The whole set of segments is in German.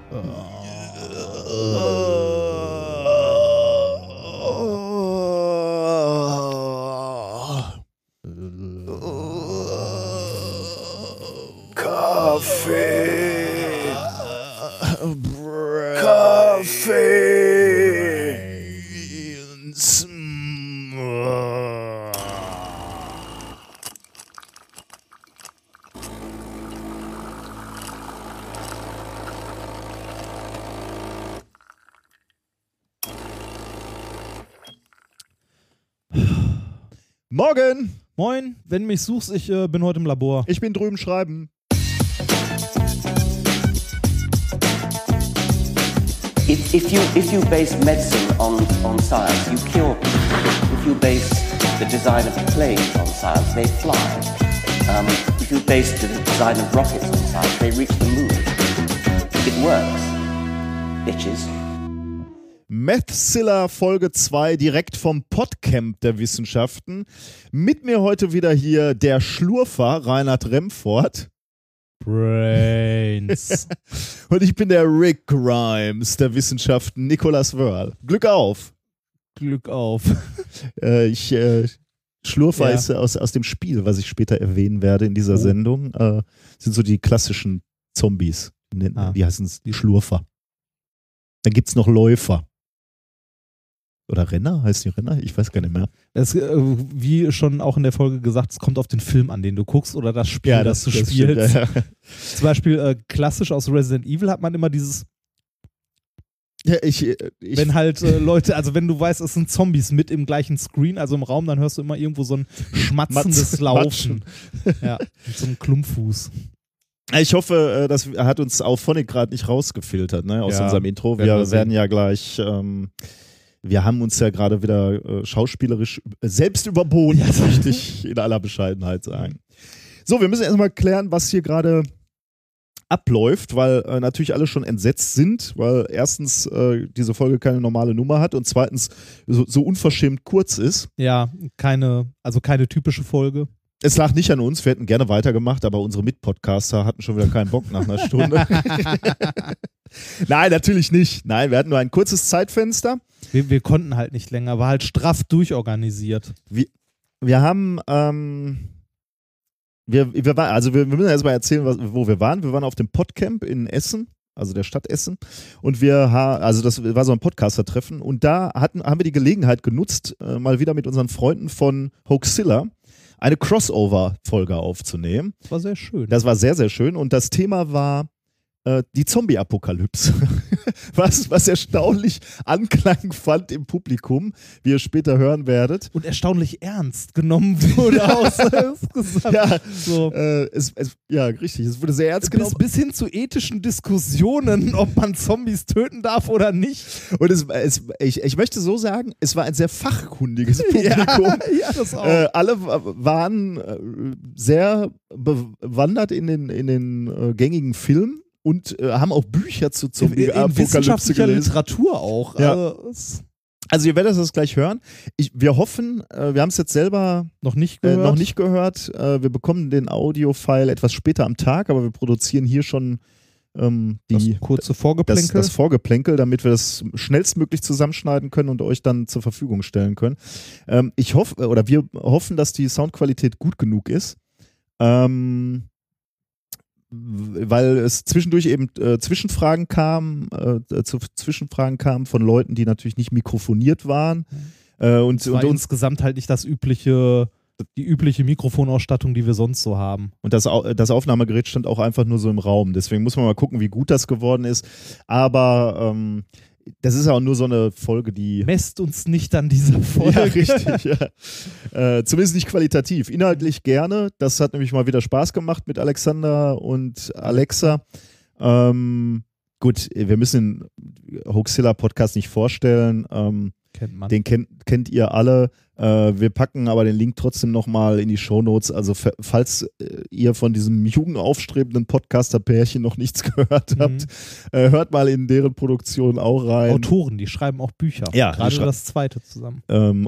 Kaffee. Kaffee. Morgen! Moin, wenn du mich suchst, ich bin heute im Labor. Ich bin drüben schreiben. If you base medicine on science, you cure people. If you base the design of planes on science, they fly. If you base the design of rockets on science, they reach the moon. It works, bitches. Mathzilla Folge 2 direkt vom Podcamp der Wissenschaften. Mit mir heute wieder hier der Schlurfer Reinhard Remford. Brains. Und ich bin der Rick Grimes der Wissenschaften, Nicolas Wörl. Glück auf. Glück auf. Schlurfer ist aus dem Spiel, was ich später erwähnen werde in dieser Sendung, sind so die klassischen Zombies. Die heißen die Schlurfer. Dann gibt es noch Läufer. Oder Renner? Heißt die Renner? Ich weiß gar nicht mehr. Das, wie schon auch in der Folge gesagt, es kommt auf den Film an, den du guckst oder das Spiel, das du spielst. Stimmt, ja. Zum Beispiel klassisch aus Resident Evil hat man immer dieses wenn halt Leute, also wenn du weißt, es sind Zombies mit im gleichen Screen, also im Raum, dann hörst du immer irgendwo so ein schmatzendes Laufen. Ja, mit so einem Klumpfuß. Ich hoffe, das hat uns Auphonic gerade nicht rausgefiltert, ne, aus unserem Intro. Wir werden ja gleich, wir haben uns ja gerade wieder schauspielerisch selbst überboten, das möchte ich in aller Bescheidenheit sagen. So, wir müssen erstmal klären, was hier gerade abläuft, weil natürlich alle schon entsetzt sind, weil erstens diese Folge keine normale Nummer hat und zweitens so unverschämt kurz ist. Ja, keine typische Folge. Es lag nicht an uns, wir hätten gerne weitergemacht, aber unsere Mitpodcaster hatten schon wieder keinen Bock nach einer Stunde. Nein, natürlich nicht. Nein, wir hatten nur ein kurzes Zeitfenster. Wir konnten halt nicht länger, war halt straff durchorganisiert. Wir haben, wir müssen erst mal erzählen, wo wir waren. Wir waren auf dem Podcamp in Essen, also der Stadt Essen. Und das war so ein Podcaster-Treffen. Und da haben wir die Gelegenheit genutzt, mal wieder mit unseren Freunden von Hoaxilla eine Crossover-Folge aufzunehmen. Das war sehr schön. Das war sehr, sehr schön. Und das Thema war die Zombie-Apokalypse. was erstaunlich Anklang fand im Publikum, wie ihr später hören werdet. Und erstaunlich ernst genommen wurde. Ja, so. Ja, richtig. Es wurde sehr ernst genommen. Bis hin zu ethischen Diskussionen, ob man Zombies töten darf oder nicht. Und ich möchte so sagen, es war ein sehr fachkundiges Publikum. Ja, das auch. Alle waren sehr bewandert in den gängigen Filmen. Und haben auch Bücher zu Zombie-Apokalypse gelesen. Literatur auch. Ja. Also ihr werdet das gleich hören. Wir hoffen, wir haben es jetzt selber noch nicht gehört. Wir bekommen den Audio-File etwas später am Tag, aber wir produzieren hier schon das kurze Vorgeplänkel. Das Vorgeplänkel, damit wir das schnellstmöglich zusammenschneiden können und euch dann zur Verfügung stellen können. Wir hoffen, dass die Soundqualität gut genug ist. Weil es zwischendurch eben Zwischenfragen kamen von Leuten, die natürlich nicht mikrofoniert waren. Und insgesamt halt nicht die übliche Mikrofonausstattung, die wir sonst so haben. Und das Aufnahmegerät stand auch einfach nur so im Raum. Deswegen muss man mal gucken, wie gut das geworden ist. Aber das ist auch nur so eine Folge, die... Messt uns nicht an dieser Folge. Ja, richtig. Ja. Zumindest nicht qualitativ. Inhaltlich gerne. Das hat nämlich mal wieder Spaß gemacht mit Alexander und Alexa. Gut, wir müssen den Hoaxilla-Podcast nicht vorstellen. Kennt man. Den kennt ihr alle. Wir packen aber den Link trotzdem nochmal in die Shownotes. Also falls ihr von diesem jugendaufstrebenden Podcaster-Pärchen noch nichts gehört habt, hört mal in deren Produktion auch rein. Autoren, die schreiben auch Bücher. Ja, gerade das zweite zusammen.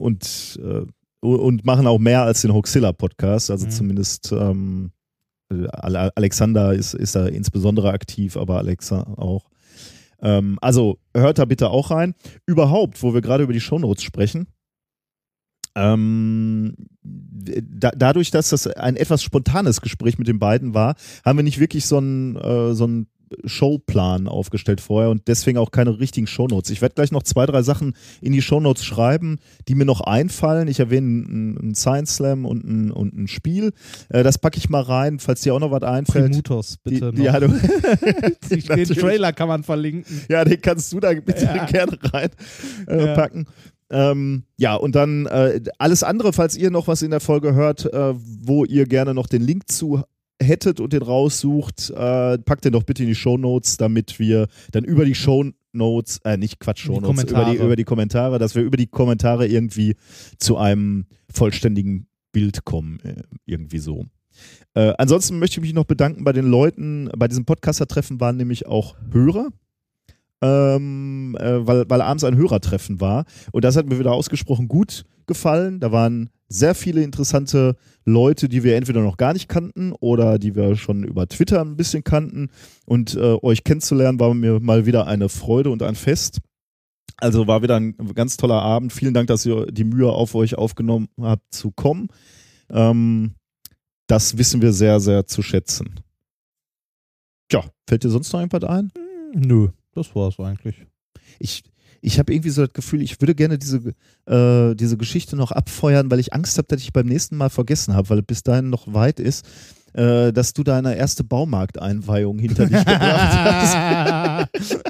Und machen auch mehr als den Hoaxilla-Podcast. Also zumindest Alexander ist da insbesondere aktiv, aber Alexa auch. Also hört da bitte auch rein. Überhaupt, wo wir gerade über die Shownotes sprechen, dadurch, dass das ein etwas spontanes Gespräch mit den beiden war, haben wir nicht wirklich so einen Showplan aufgestellt vorher und deswegen auch keine richtigen Shownotes. Ich werde gleich noch 2, 3 Sachen in die Shownotes schreiben, die mir noch einfallen. Ich erwähne einen Science Slam und ein Spiel. Das packe ich mal rein, falls dir auch noch was einfällt. Primutos, bitte noch. Ja, den Trailer kann man verlinken. Ja, den kannst du da bitte gerne reinpacken. Ja, und dann alles andere, falls ihr noch was in der Folge hört, wo ihr gerne noch den Link zu hättet und den raussucht, packt den doch bitte in die Shownotes, damit wir dann über die Shownotes, über die Kommentare, dass wir über die Kommentare irgendwie zu einem vollständigen Bild kommen, irgendwie so. Ansonsten möchte ich mich noch bedanken bei den Leuten, bei diesem Podcaster-Treffen waren nämlich auch Hörer, weil abends ein Hörertreffen war und das hat mir wieder ausgesprochen gut gefallen. Da waren sehr viele interessante Leute, die wir entweder noch gar nicht kannten oder die wir schon über Twitter ein bisschen kannten und euch kennenzulernen war mir mal wieder eine Freude und ein Fest. Also war wieder ein ganz toller Abend. Vielen Dank, dass ihr die Mühe auf euch aufgenommen habt zu kommen. Das wissen wir sehr, sehr zu schätzen. Tja, fällt dir sonst noch irgendwas ein? Nö. Das war's eigentlich. Ich habe irgendwie so das Gefühl, ich würde gerne diese Geschichte noch abfeuern, weil ich Angst habe, dass ich beim nächsten Mal vergessen habe, weil es bis dahin noch weit ist, dass du deine erste Baumarkteinweihung hinter dich gebracht hast.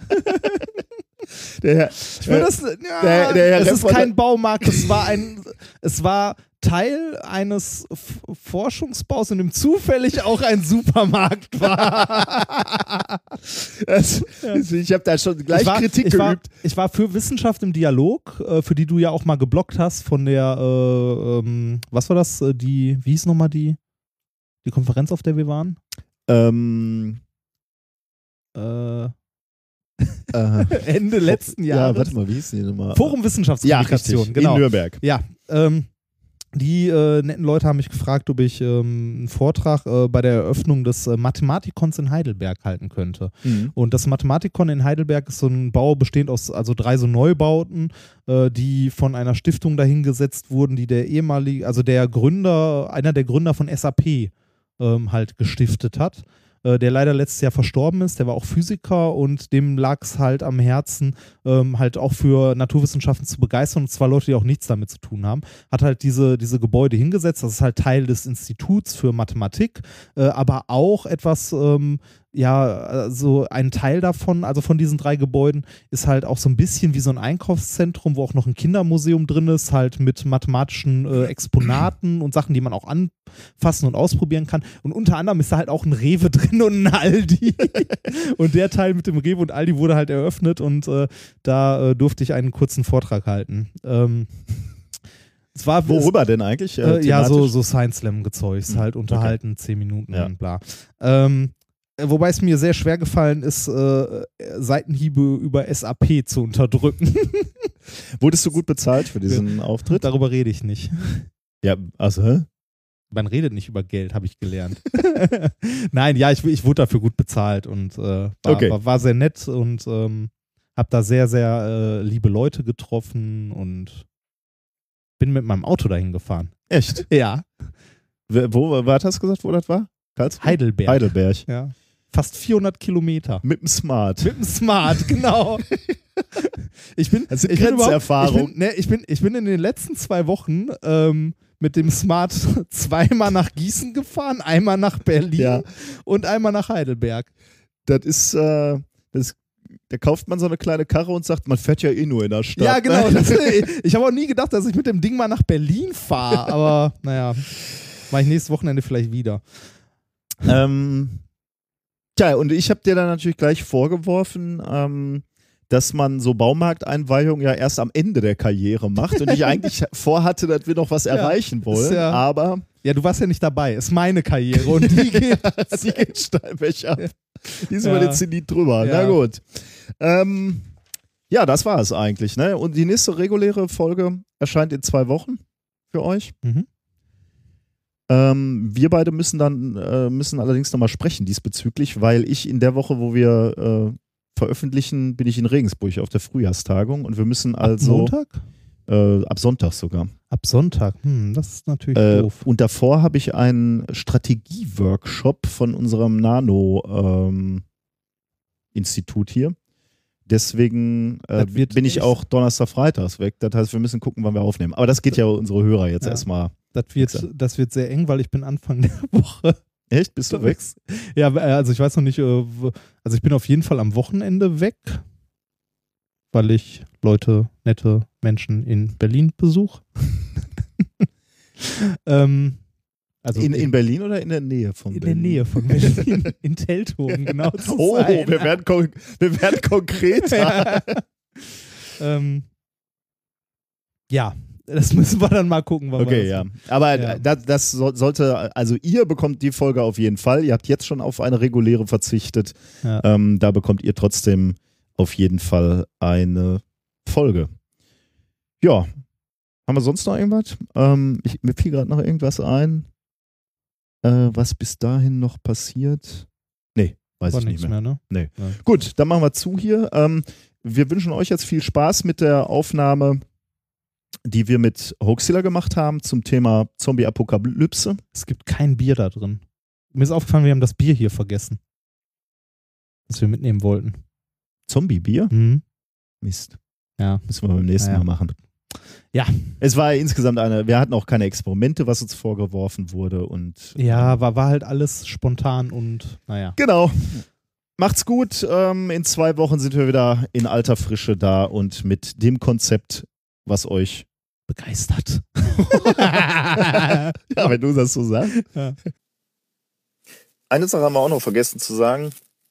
Es ist kein Baumarkt, es war Teil eines Forschungsbaus, in dem zufällig auch ein Supermarkt war. Ich habe da schon gleich Kritik geübt. Ich war für Wissenschaft im Dialog, für die du ja auch mal geblockt hast von der, was war das, wie hieß nochmal die Konferenz, auf der wir waren? Ende letzten Jahres. Ja, warte mal, wie hieß die nochmal? Forum Wissenschaftskommunikation, ja, genau. In Nürnberg. Ja, die netten Leute haben mich gefragt, ob ich einen Vortrag bei der Eröffnung des Mathematikons in Heidelberg halten könnte. Mhm. Und das Mathematikon in Heidelberg ist so ein Bau bestehend aus 3 so Neubauten, die von einer Stiftung dahingesetzt wurden, die einer der Gründer von SAP halt gestiftet hat. Der leider letztes Jahr verstorben ist, der war auch Physiker und dem lag es halt am Herzen, halt auch für Naturwissenschaften zu begeistern, und zwar Leute, die auch nichts damit zu tun haben. Hat halt diese Gebäude hingesetzt, das ist halt Teil des Instituts für Mathematik, aber auch etwas, so ein Teil davon, also von diesen 3 Gebäuden, ist halt auch so ein bisschen wie so ein Einkaufszentrum, wo auch noch ein Kindermuseum drin ist, halt mit mathematischen Exponaten und Sachen, die man auch anfassen und ausprobieren kann. Und unter anderem ist da halt auch ein Rewe drin und ein Aldi. Und der Teil mit dem Rewe und Aldi wurde halt eröffnet und da durfte ich einen kurzen Vortrag halten. Worüber denn eigentlich? Ja, so Science Slam-Gezeugs, halt unterhalten, 10 Minuten und bla. Wobei es mir sehr schwer gefallen ist, Seitenhiebe über SAP zu unterdrücken. Wurdest du gut bezahlt für diesen Auftritt? Darüber rede ich nicht. Ja, also, hä? Man redet nicht über Geld, habe ich gelernt. Nein, ja, ich wurde dafür gut bezahlt und war sehr nett und habe da sehr, sehr liebe Leute getroffen und bin mit meinem Auto dahin gefahren. Echt? Ja. Wo hast du gesagt, wo das war? Karlsruhe? Heidelberg. Ja. Fast 400 Kilometer. Mit dem Smart. Mit dem Smart, genau. Ich bin in den letzten 2 Wochen mit dem Smart 2-mal nach Gießen gefahren, einmal nach Berlin und einmal nach Heidelberg. Das ist, da kauft man so eine kleine Karre und sagt, man fährt ja eh nur in der Stadt. Ja, genau. Ich habe auch nie gedacht, dass ich mit dem Ding mal nach Berlin fahre, aber naja, mache ich nächstes Wochenende vielleicht wieder. Tja, und ich habe dir dann natürlich gleich vorgeworfen, dass man so Baumarkteinweihungen ja erst am Ende der Karriere macht und ich eigentlich vorhatte, dass wir noch was erreichen wollen, aber... Ja, du warst ja nicht dabei. Ist meine Karriere und die geht steil ab. Die ist über den Zenit drüber. Ja. Na gut. Ja, das war es eigentlich. Ne? Und die nächste reguläre Folge erscheint in 2 Wochen für euch. Mhm. Wir beide müssen allerdings nochmal sprechen diesbezüglich, weil ich in der Woche, wo wir veröffentlichen, bin ich in Regensburg auf der Frühjahrstagung und wir müssen also... Ab Montag? Ab Sonntag sogar. Ab Sonntag, das ist natürlich doof. Und davor habe ich einen Strategie-Workshop von unserem Nano-Institut hier. Deswegen bin ich auch Donnerstag, Freitags weg. Das heißt, wir müssen gucken, wann wir aufnehmen. Aber das geht ja unsere Hörer jetzt erstmal. Das wird sehr eng, weil ich bin Anfang der Woche. Echt? Bist du weg? Ja, also ich weiß noch nicht, also ich bin auf jeden Fall am Wochenende weg, weil ich nette Menschen in Berlin besuche. Also in Berlin oder in der Nähe von Berlin? In der Nähe von Berlin. In Teltow, genau zu sein. Wir werden konkreter. Ja, das müssen wir dann mal gucken. Okay, ja. Aber das sollte, also ihr bekommt die Folge auf jeden Fall. Ihr habt jetzt schon auf eine reguläre verzichtet. Ja. Da bekommt ihr trotzdem auf jeden Fall eine Folge. Ja. Haben wir sonst noch irgendwas? Mir fiel gerade noch irgendwas ein. Was bis dahin noch passiert? Nee, weiß ich nicht mehr. Ne? Nee. Ja. Gut, dann machen wir zu hier. Wir wünschen euch jetzt viel Spaß mit der Aufnahme, die wir mit Hoaxilla gemacht haben zum Thema Zombie-Apokalypse. Es gibt kein Bier da drin. Mir ist aufgefallen, wir haben das Bier hier vergessen. Das wir mitnehmen wollten. Zombie-Bier? Mhm. Mist. Ja. Müssen wir beim nächsten Mal machen. Ja. Es war insgesamt wir hatten auch keine Experimente, was uns vorgeworfen wurde. Und ja, war halt alles spontan und naja. Genau. Macht's gut. In 2 Wochen sind wir wieder in alter Frische da und mit dem Konzept, was euch begeistert. Ja, wenn du das so sagst. Ja. Eine Sache haben wir auch noch vergessen zu sagen.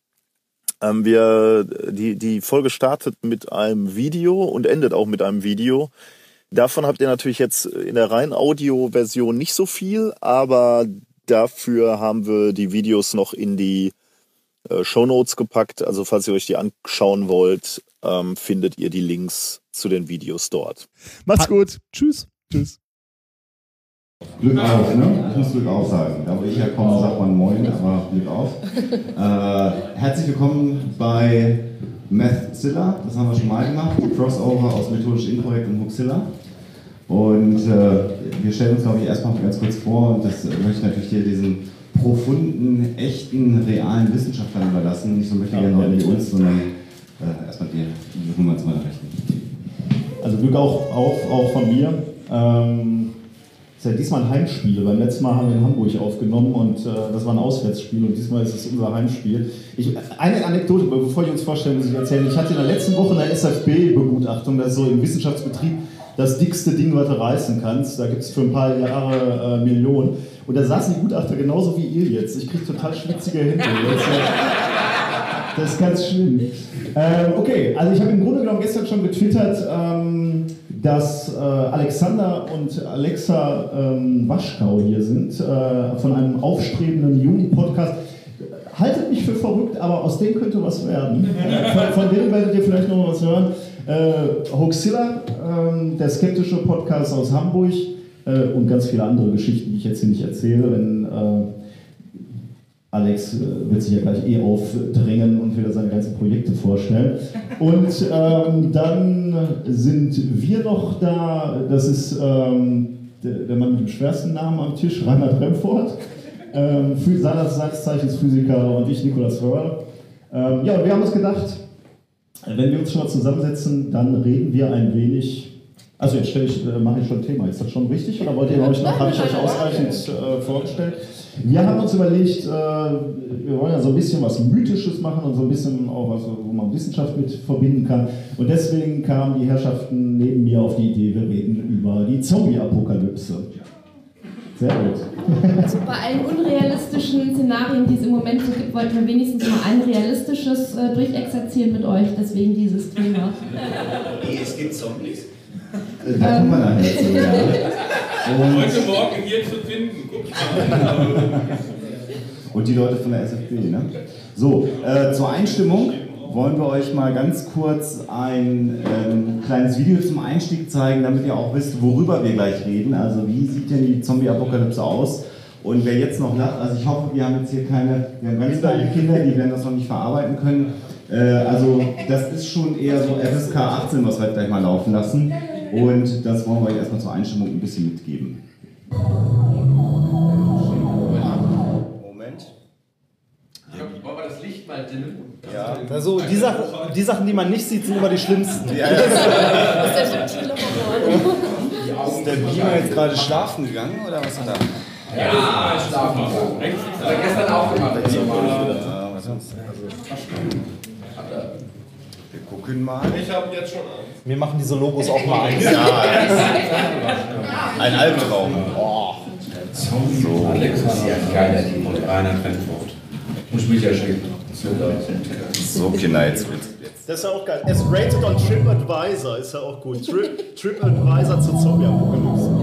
Die Folge startet mit einem Video und endet auch mit einem Video. Davon habt ihr natürlich jetzt in der reinen Audio-Version nicht so viel, aber dafür haben wir die Videos noch in die Shownotes gepackt. Also falls ihr euch die anschauen wollt, findet ihr die Links zu den Videos dort. Macht's gut. Tschüss. Tschüss. Glück auf, ne? Ich muss Glück auf sagen. Da wo ich herkomme, sagt man Moin, aber Glück auf. Herzlich willkommen bei Mathzilla. Das haben wir schon mal gemacht. Crossover aus Methodisch Inkorrekt und Hoaxilla. Und wir stellen uns, glaube ich, erstmal ganz kurz vor. Und das möchte ich natürlich hier diesen profunden, echten, realen Wissenschaftlern überlassen. Nicht so möchte ich gerne nicht uns, sondern erstmal dir. Wir holen wir uns mal nach rechten. Also Glück auch von mir. Das ist ja diesmal ein Heimspiel. Beim letzten Mal haben wir in Hamburg aufgenommen und das war ein Auswärtsspiel und diesmal ist es unser Heimspiel. Eine Anekdote, bevor ich uns vorstelle, muss ich erzählen. Ich hatte in der letzten Woche eine SFB-Begutachtung, das ist so im Wissenschaftsbetrieb das dickste Ding, was du reißen kannst. Da gibt es für ein paar Jahre Millionen. Und da saßen die Gutachter genauso wie ihr jetzt. Ich kriege total schwitzige Hände. Das ist ganz schlimm. Okay, also ich habe im Grunde genommen gestern schon getwittert, dass Alexander und Alexa Waschkau hier sind, von einem aufstrebenden jungen Podcast. Haltet mich für verrückt, aber aus dem könnte was werden. Von denen werdet ihr vielleicht noch was hören. Hoaxilla, der skeptische Podcast aus Hamburg und ganz viele andere Geschichten, die ich jetzt hier nicht erzähle, wenn Alex wird sich ja gleich aufdrängen und wieder seine ganzen Projekte vorstellen. Und dann sind wir noch da, das ist der Mann mit dem schwersten Namen am Tisch, Reinhard Remford, seines Zeichens Physiker, und ich, Nikolaus Wörl. Ja, und wir haben uns gedacht, wenn wir uns schon mal zusammensetzen, dann reden wir ein wenig. Also jetzt mache ich schon ein Thema. Ist das schon richtig oder wollt ihr euch noch? Habe ich euch ausreichend vorgestellt? Wir haben uns überlegt, wir wollen ja so ein bisschen was Mythisches machen und so ein bisschen auch was, wo man Wissenschaft mit verbinden kann. Und deswegen kamen die Herrschaften neben mir auf die Idee, wir reden über die Zombie-Apokalypse. Sehr gut. Also bei allen unrealistischen Szenarien, die es im Moment so gibt, wollten wir wenigstens mal ein realistisches durchexerzieren mit euch, deswegen dieses Thema. Es gibt Zombies. Da kommen wir nachher zu, ja. Heute Morgen hier zu finden, guck mal. Und die Leute von der SFB, ne? So, zur Einstimmung wollen wir euch mal ganz kurz ein kleines Video zum Einstieg zeigen, damit ihr auch wisst, worüber wir gleich reden. Also wie sieht denn die Zombie-Apokalypse aus? Und wer jetzt noch lacht, also ich hoffe, wir haben jetzt hier wir haben ganz kleine Kinder, die werden das noch nicht verarbeiten können. Also das ist schon eher so FSK 18, was wir gleich mal laufen lassen. Und das wollen wir euch erstmal zur Einstimmung ein bisschen mitgeben. Moment. Wollen wir das Licht mal dimmen? Ja. Also die Sachen, die man nicht sieht, sind immer die schlimmsten. Ja. Das ist der subtile Horror. Ist der Beamer jetzt gerade schlafen gegangen oder was hat er? Ja, schlafen. Hat er gestern auch gemacht. Wir gucken mal. Ich habe jetzt schon Wir machen diese Logos auch mal ein. Ja, ein Albtraum. Oh. so. Alex ist ja ein geiler Team und Rainer Trentford. Und spielt ja schön. So, Kinder, jetzt wird's. Das ist ja auch geil. Es rated on TripAdvisor, ist ja auch gut. TripAdvisor zur Zombie-Apokalypse.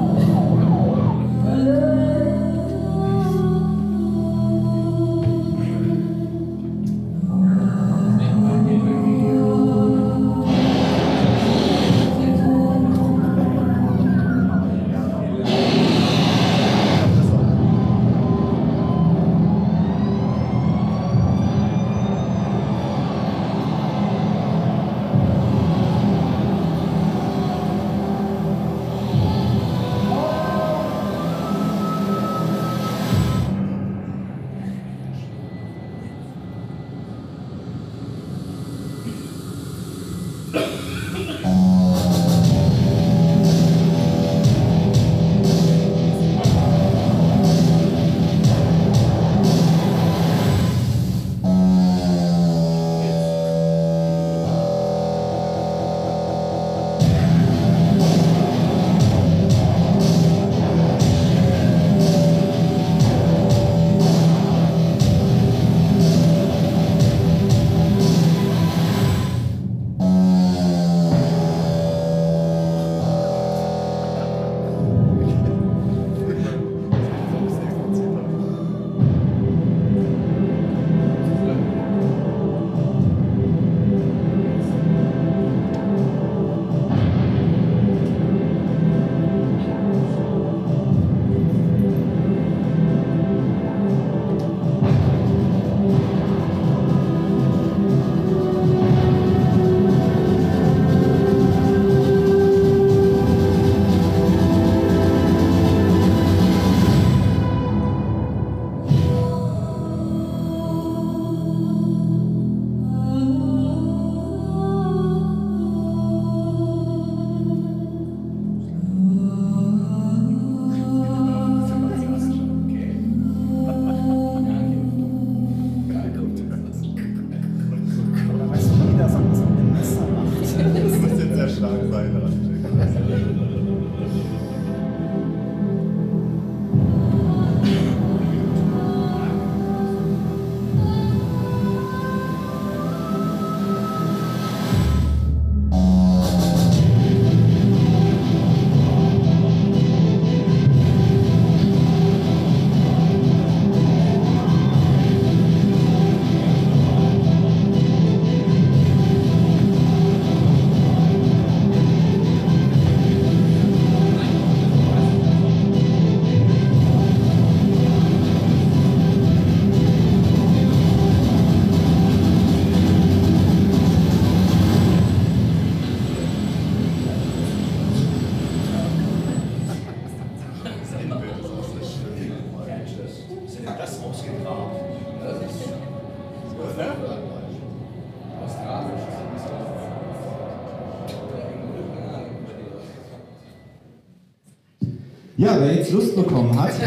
Ja, wer jetzt Lust bekommen hat.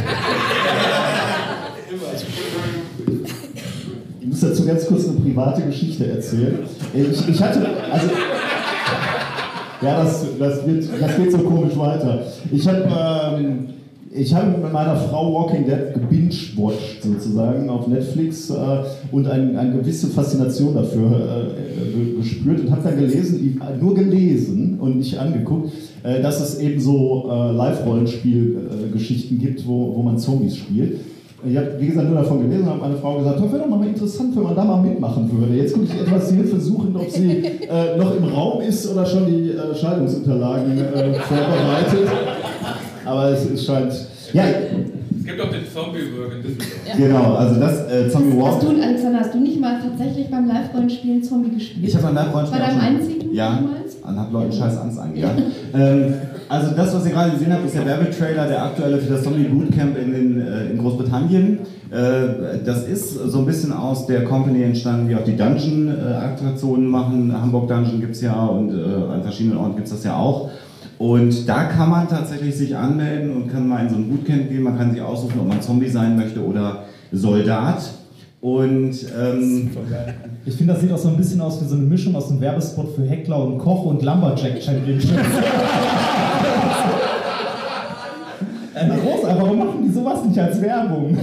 Ich muss dazu ganz kurz eine private Geschichte erzählen. Ich hatte, also, ja, das geht so komisch weiter. Ich habe mit meiner Frau Walking Dead gebingewatcht sozusagen auf Netflix und eine gewisse Faszination dafür gespürt und habe dann nur gelesen und nicht angeguckt, dass es eben so Live-Rollenspiel-Geschichten gibt, wo man Zombies spielt. Ich habe, wie gesagt, nur davon gelesen und habe meine Frau gesagt, das wäre doch mal interessant, wenn man da mal mitmachen würde. Jetzt gucke ich etwas Hilfe suchen, ob sie noch im Raum ist oder schon die Scheidungsunterlagen vorbereitet. Aber es scheint... Ja. Es gibt auch den Zombie-Work in Düsseldorf. Ja. Genau, also das Zombie Walk. Alexander, hast du nicht mal tatsächlich beim Live-Rollenspielen Zombie gespielt? Ich habe beim Live-Rollenspielen. Bei deinem einzigen? Ja, und habe Leuten scheiß Angst angejagt. Also das, was ihr gerade gesehen habt, ist der Werbetrailer, der aktuelle für das Zombie Bootcamp in Großbritannien. Das ist so ein bisschen aus der Company entstanden, die auch die Dungeon-Attraktionen machen. Hamburg Dungeon gibt es ja und an verschiedenen Orten gibt es das ja auch. Und da kann man tatsächlich sich anmelden und kann mal in so ein Bootcamp gehen. Man kann sich aussuchen, ob man Zombie sein möchte oder Soldat. Und ich finde, das sieht auch so ein bisschen aus wie so eine Mischung aus einem Werbespot für Heckler und Koch und Lumberjack Championship. Groß, aber warum machen die sowas nicht als Werbung?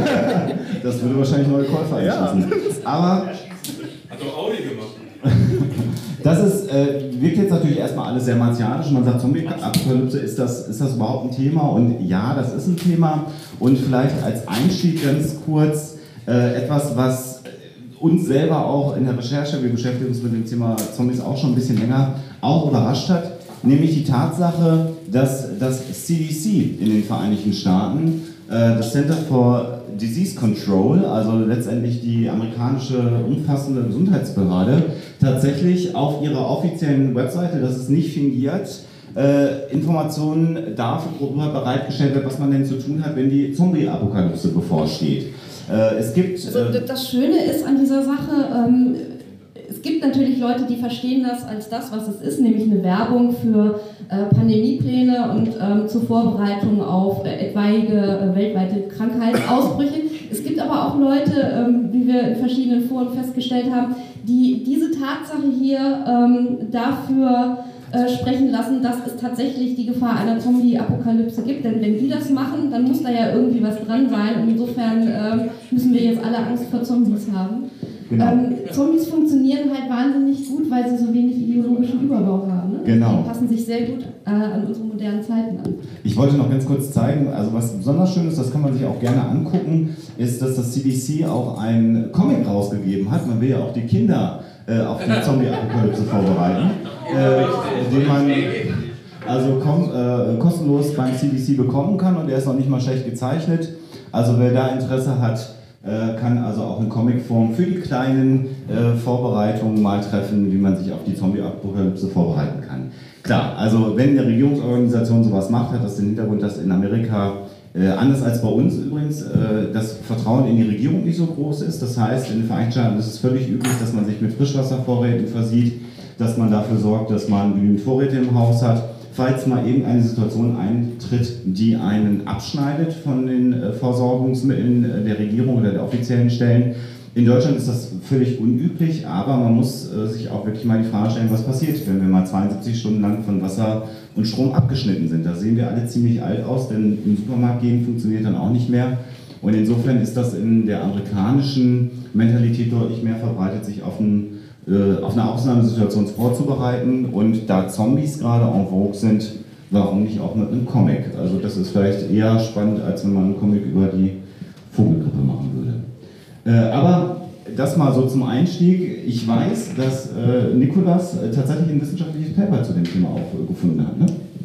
Das würde wahrscheinlich neue Käufer einschließen. Aber hat doch Audi gemacht. Das ist, wirkt jetzt natürlich erstmal alles sehr martialisch. Man sagt, Zombie-Apokalypse, ist das überhaupt ein Thema? Und ja, das ist ein Thema. Und vielleicht als Einstieg ganz kurz etwas, was uns selber auch in der Recherche, wir beschäftigen uns mit dem Thema Zombies auch schon ein bisschen länger, auch überrascht hat. Nämlich die Tatsache, dass das CDC in den Vereinigten Staaten, das Center for Disease Control, also letztendlich die amerikanische umfassende Gesundheitsbehörde, tatsächlich auf ihrer offiziellen Webseite, das ist nicht fingiert, Informationen darüber bereitgestellt wird, was man denn zu tun hat, wenn die Zombie-Apokalypse bevorsteht. Es gibt... das Schöne ist an dieser Sache, es gibt natürlich Leute, die verstehen das als das, was es ist, nämlich eine Werbung für Pandemiepläne und zur Vorbereitung auf etwaige weltweite Krankheitsausbrüche. Es gibt aber auch Leute, wie wir in verschiedenen Foren festgestellt haben, die diese Tatsache hier dafür sprechen lassen, dass es tatsächlich die Gefahr einer Zombie-Apokalypse gibt. Denn wenn die das machen, dann muss da ja irgendwie was dran sein. Und insofern müssen wir jetzt alle Angst vor Zombies haben. Genau. Zombies funktionieren halt wahnsinnig gut, weil sie so wenig ideologischen Überbau haben. Ne? Genau. Die passen sich sehr gut an unsere modernen Zeiten an. Ich wollte noch ganz kurz zeigen, also was besonders schön ist, das kann man sich auch gerne angucken, ist, dass das CDC auch einen Comic rausgegeben hat. Man will ja auch die Kinder auf die Zombie-Apokalypse vorbereiten, den man also kostenlos beim CDC bekommen kann, und der ist noch nicht mal schlecht gezeichnet. Also wer da Interesse hat, kann also auch in Comicform für die kleinen Vorbereitungen mal treffen, wie man sich auf die Zombie-Apokalypse vorbereiten kann. Klar, also wenn eine Regierungsorganisation sowas macht, hat das den Hintergrund, dass in Amerika, anders als bei uns übrigens, das Vertrauen in die Regierung nicht so groß ist. Das heißt, in den Vereinigten Staaten ist es völlig üblich, dass man sich mit Frischwasservorräten versieht, dass man dafür sorgt, dass man genügend Vorräte im Haus hat, falls mal irgendeine Situation eintritt, die einen abschneidet von den Versorgungsmitteln der Regierung oder der offiziellen Stellen. In Deutschland ist das völlig unüblich, aber man muss sich auch wirklich mal die Frage stellen, was passiert, wenn wir mal 72 Stunden lang von Wasser und Strom abgeschnitten sind. Da sehen wir alle ziemlich alt aus, denn im Supermarkt gehen funktioniert dann auch nicht mehr. Und insofern ist das in der amerikanischen Mentalität deutlich mehr verbreitet, sich auf eine Ausnahmesituation vorzubereiten, und da Zombies gerade en vogue sind, warum nicht auch mit einem Comic? Also das ist vielleicht eher spannend, als wenn man einen Comic über die Vogelgrippe machen würde. Aber das mal so zum Einstieg. Ich weiß, dass Nikolas tatsächlich ein wissenschaftliches Paper zu dem Thema auch gefunden hat, ne?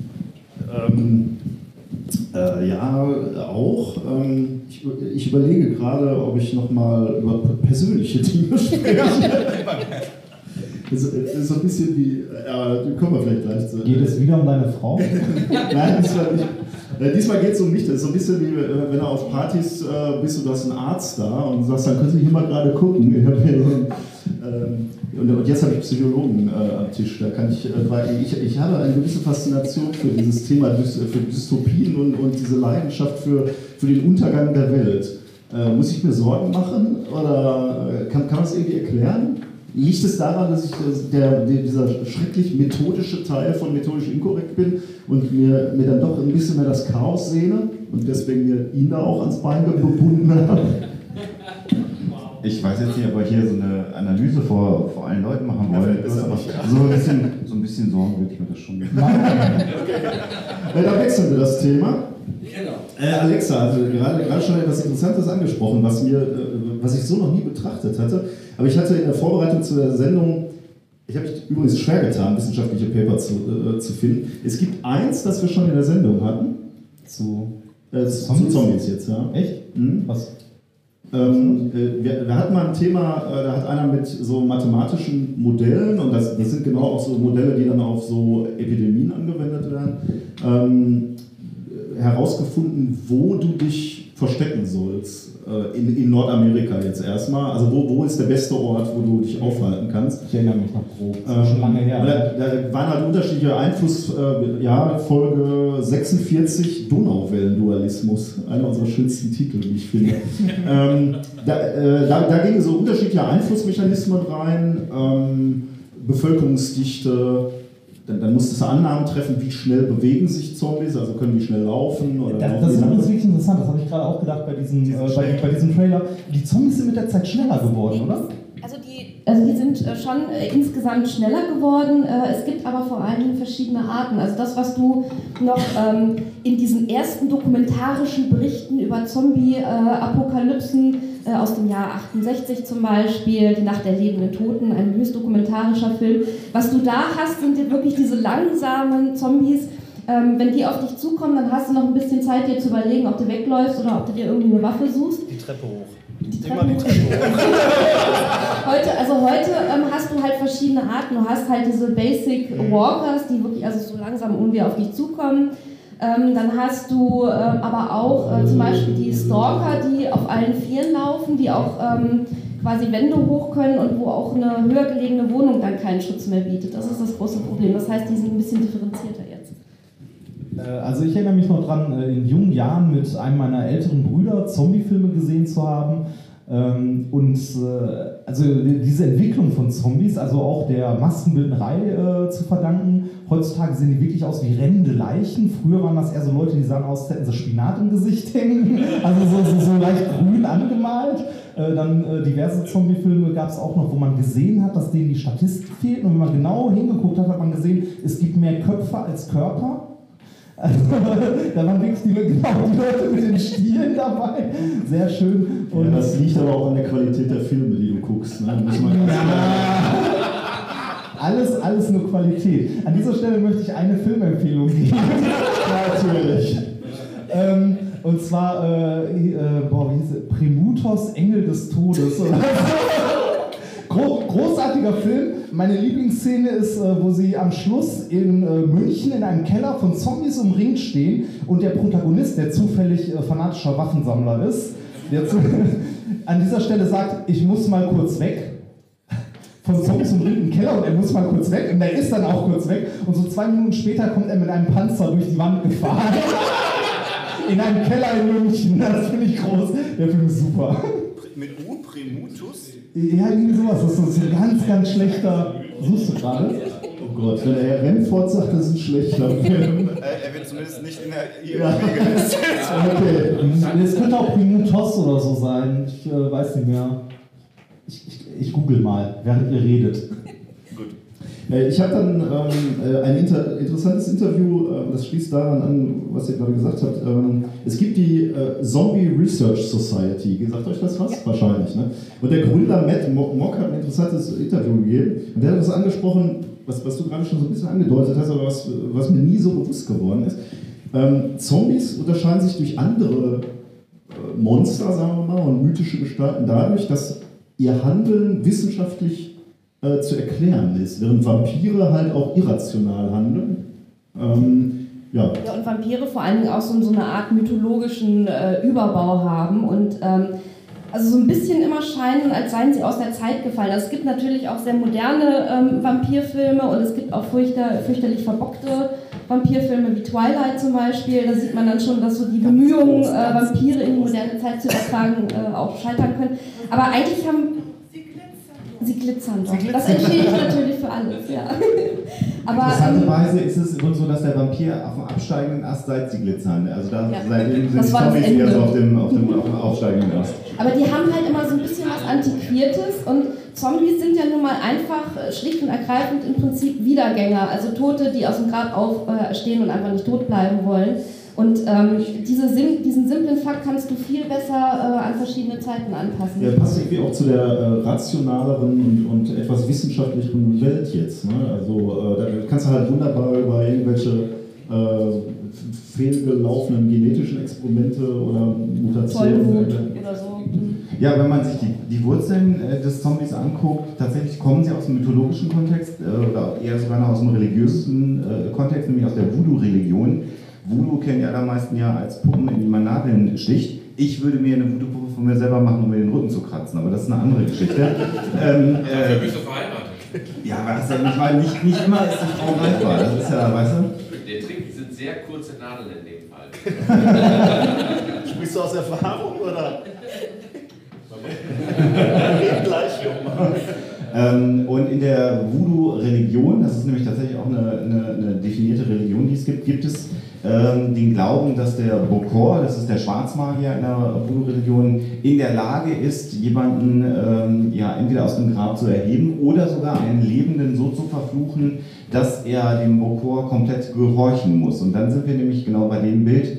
Ja, auch. Ich überlege gerade, ob ich nochmal über persönliche Dinge spreche. Das ist so ein bisschen wie, ja, kommen wir vielleicht gleich zu. Geht es wieder um deine Frau? Nein, diesmal nicht. Diesmal geht es um mich. Das ist so ein bisschen wie, wenn du auf Partys bist und du hast einen Arzt da und sagst, dann können Sie hier mal gerade gucken. Ich habe hier so und jetzt habe ich Psychologen am Tisch. Da kann ich habe eine gewisse Faszination für dieses Thema, für Dystopien und diese Leidenschaft für den Untergang der Welt. Muss ich mir Sorgen machen oder kann man es irgendwie erklären? Liegt es daran, dass ich dieser schrecklich methodische Teil von methodisch inkorrekt bin und mir dann doch ein bisschen mehr das Chaos sehne und deswegen mir ihn da auch ans Bein gebunden habe? Ich weiß jetzt nicht, ob wir hier so eine Analyse vor allen Leuten machen wollen. So ein bisschen Sorgen würde ich mir das schon machen. Da wechseln wir das Thema. Genau. Alexa, also gerade schon etwas Interessantes angesprochen, was ich so noch nie betrachtet hatte. Aber ich hatte in der Vorbereitung zu der Sendung, ich habe mich übrigens schwer getan, wissenschaftliche Paper zu finden. Es gibt eins, das wir schon in der Sendung hatten, zu Zu Zombies jetzt, ja. Echt? Was? Wir hatten mal ein Thema, da hat einer mit so mathematischen Modellen, und das sind genau auch so Modelle, die dann auf so Epidemien angewendet werden, herausgefunden, wo du dich verstecken sollst. In Nordamerika jetzt erstmal. Also wo ist der beste Ort, wo du dich aufhalten kannst? Ich erinnere mich noch grob. Das ist schon lange her. Da waren halt unterschiedliche Einfluss. Folge 46, Donauwellendualismus. Einer unserer schönsten Titel, wie ich finde. Da gingen so unterschiedliche Einflussmechanismen rein. Bevölkerungsdichte. Dann musstest du Annahmen treffen, wie schnell bewegen sich Zombies, also können die schnell laufen? Oder das ist übrigens wirklich interessant, das habe ich gerade auch gedacht bei diesem Trailer. Die Zombies sind mit der Zeit schneller geworden, oder? Also die sind schon insgesamt schneller geworden. Es gibt aber vor allen Dingen verschiedene Arten. Also das, was du noch in diesen ersten dokumentarischen Berichten über Zombie-Apokalypsen aus dem Jahr 68 zum Beispiel, Die Nacht der lebenden Toten, ein höchst dokumentarischer Film. Was du da hast, sind wirklich diese langsamen Zombies. Wenn die auf dich zukommen, dann hast du noch ein bisschen Zeit, dir zu überlegen, ob du wegläufst oder ob du dir irgendwie eine Waffe suchst. Die Treppe hoch. Heute hast du halt verschiedene Arten. Du hast halt diese Basic Walkers, die wirklich also so langsam irgendwie auf dich zukommen. Dann hast du aber auch zum Beispiel die Stalker, die auf allen Vieren laufen, die auch quasi Wände hoch können und wo auch eine höher gelegene Wohnung dann keinen Schutz mehr bietet. Das ist das große Problem. Das heißt, die sind ein bisschen differenzierter jetzt. Also ich erinnere mich noch dran, in jungen Jahren mit einem meiner älteren Brüder Zombie-Filme gesehen zu haben. Also diese Entwicklung von Zombies, also auch der Maskenbildnerei zu verdanken. Heutzutage sehen die wirklich aus wie rennende Leichen. Früher waren das eher so Leute, die sahen aus, als hätten sie Spinat im Gesicht hängen. Also so leicht grün angemalt. Dann diverse Zombie-Filme gab es auch noch, wo man gesehen hat, dass denen die Statisten fehlten. Und wenn man genau hingeguckt hat, hat man gesehen, es gibt mehr Köpfe als Körper. Also, da waren wirklich die Leute mit den Stielen dabei. Sehr schön. Und ja, das liegt aber auch an der Qualität der Filme, die du guckst. Ne? Alles nur Qualität. An dieser Stelle möchte ich eine Filmempfehlung geben. Natürlich. Und zwar, wie hieß es? Primutos, Engel des Todes. Großartiger Film. Meine Lieblingsszene ist, wo sie am Schluss in München in einem Keller von Zombies umringt stehen und der Protagonist, der zufällig fanatischer Waffensammler ist, der an dieser Stelle sagt, ich muss mal kurz weg. Von Zombies umringt im Keller und er muss mal kurz weg und er ist dann auch kurz weg und so 2 Minuten später kommt er mit einem Panzer durch die Wand gefahren. In einem Keller in München. Das finde ich groß. Der Film ist super. Mit U, Primutus? Ja, irgendwie sowas. Das ist so ein ganz, ganz schlechter. Suchst du gerade? Oh Gott, wenn er Rennfort sagt, das ist ein schlechter Film. Er wird zumindest nicht in der IMDb gelistet. Okay. Es könnte auch Primutos oder so sein. Ich weiß nicht mehr. Ich google mal, während ihr redet. Gut. Ich habe dann ein interessantes Interview, das schließt daran an, was ihr gerade gesagt habt. Es gibt die Zombie Research Society. Sagt euch das was? Ja. Wahrscheinlich. Ne? Und der Gründer Matt Mock hat ein interessantes Interview gegeben. Und der hat was angesprochen, was du gerade schon so ein bisschen angedeutet hast, aber was mir nie so bewusst geworden ist. Zombies unterscheiden sich durch andere Monster, sagen wir mal, und mythische Gestalten dadurch, dass ihr Handeln wissenschaftlich zu erklären ist, während Vampire halt auch irrational handeln. Ja, und Vampire vor allen Dingen auch so eine Art mythologischen Überbau haben und also so ein bisschen immer scheinen, als seien sie aus der Zeit gefallen. Also es gibt natürlich auch sehr moderne Vampirfilme und es gibt auch fürchterlich verbockte Vampirfilme wie Twilight zum Beispiel. Da sieht man dann schon, dass so die Bemühungen, Vampire in die moderne Zeit zu übertragen, auch scheitern können. Aber eigentlich haben... Sie glitzern. Das entschädigt natürlich für alles, ja. Aber interessanterweise ist es so, dass der Vampir auf dem absteigenden Ast seit sie glitzern. Also da sind die Zombies eher so auf dem aufsteigenden Ast. Aber die haben halt immer so ein bisschen was Antiquiertes und Zombies sind ja nun mal einfach schlicht und ergreifend im Prinzip Wiedergänger. Also Tote, die aus dem Grab aufstehen und einfach nicht tot bleiben wollen. Und diesen simplen Fakt kannst du viel besser an verschiedene Zeiten anpassen. Ja, passt irgendwie auch zu der rationaleren und etwas wissenschaftlicheren Welt jetzt. Ne? Also da kannst du halt wunderbar über irgendwelche fehlgelaufenen genetischen Experimente oder Mutationen. Tollwut oder so. Ja, wenn man sich die Wurzeln des Zombies anguckt, tatsächlich kommen sie aus dem mythologischen Kontext oder eher sogar noch aus dem religiösen Kontext, nämlich aus der Voodoo-Religion. Voodoo kennen die allermeisten ja als Puppen, in die man Nadeln sticht. Ich würde mir eine Voodoo-Puppe von mir selber machen, um mir den Rücken zu kratzen, aber das ist eine andere Geschichte. Dafür bist du verheiratet. Ja, aber das ist ja nicht immer ist die Frau greifbar, das ist ja, weißt du? Der Trick sind sehr kurze Nadeln in dem Fall. Sprichst du aus Erfahrung oder? Und in der Voodoo-Religion, das ist nämlich tatsächlich auch eine definierte Religion, die es gibt, gibt es den Glauben, dass der Bokor, das ist der Schwarzmagier in der Voodoo-Religion, in der Lage ist, jemanden entweder aus dem Grab zu erheben oder sogar einen Lebenden so zu verfluchen, dass er dem Bokor komplett gehorchen muss. Und dann sind wir nämlich genau bei dem Bild,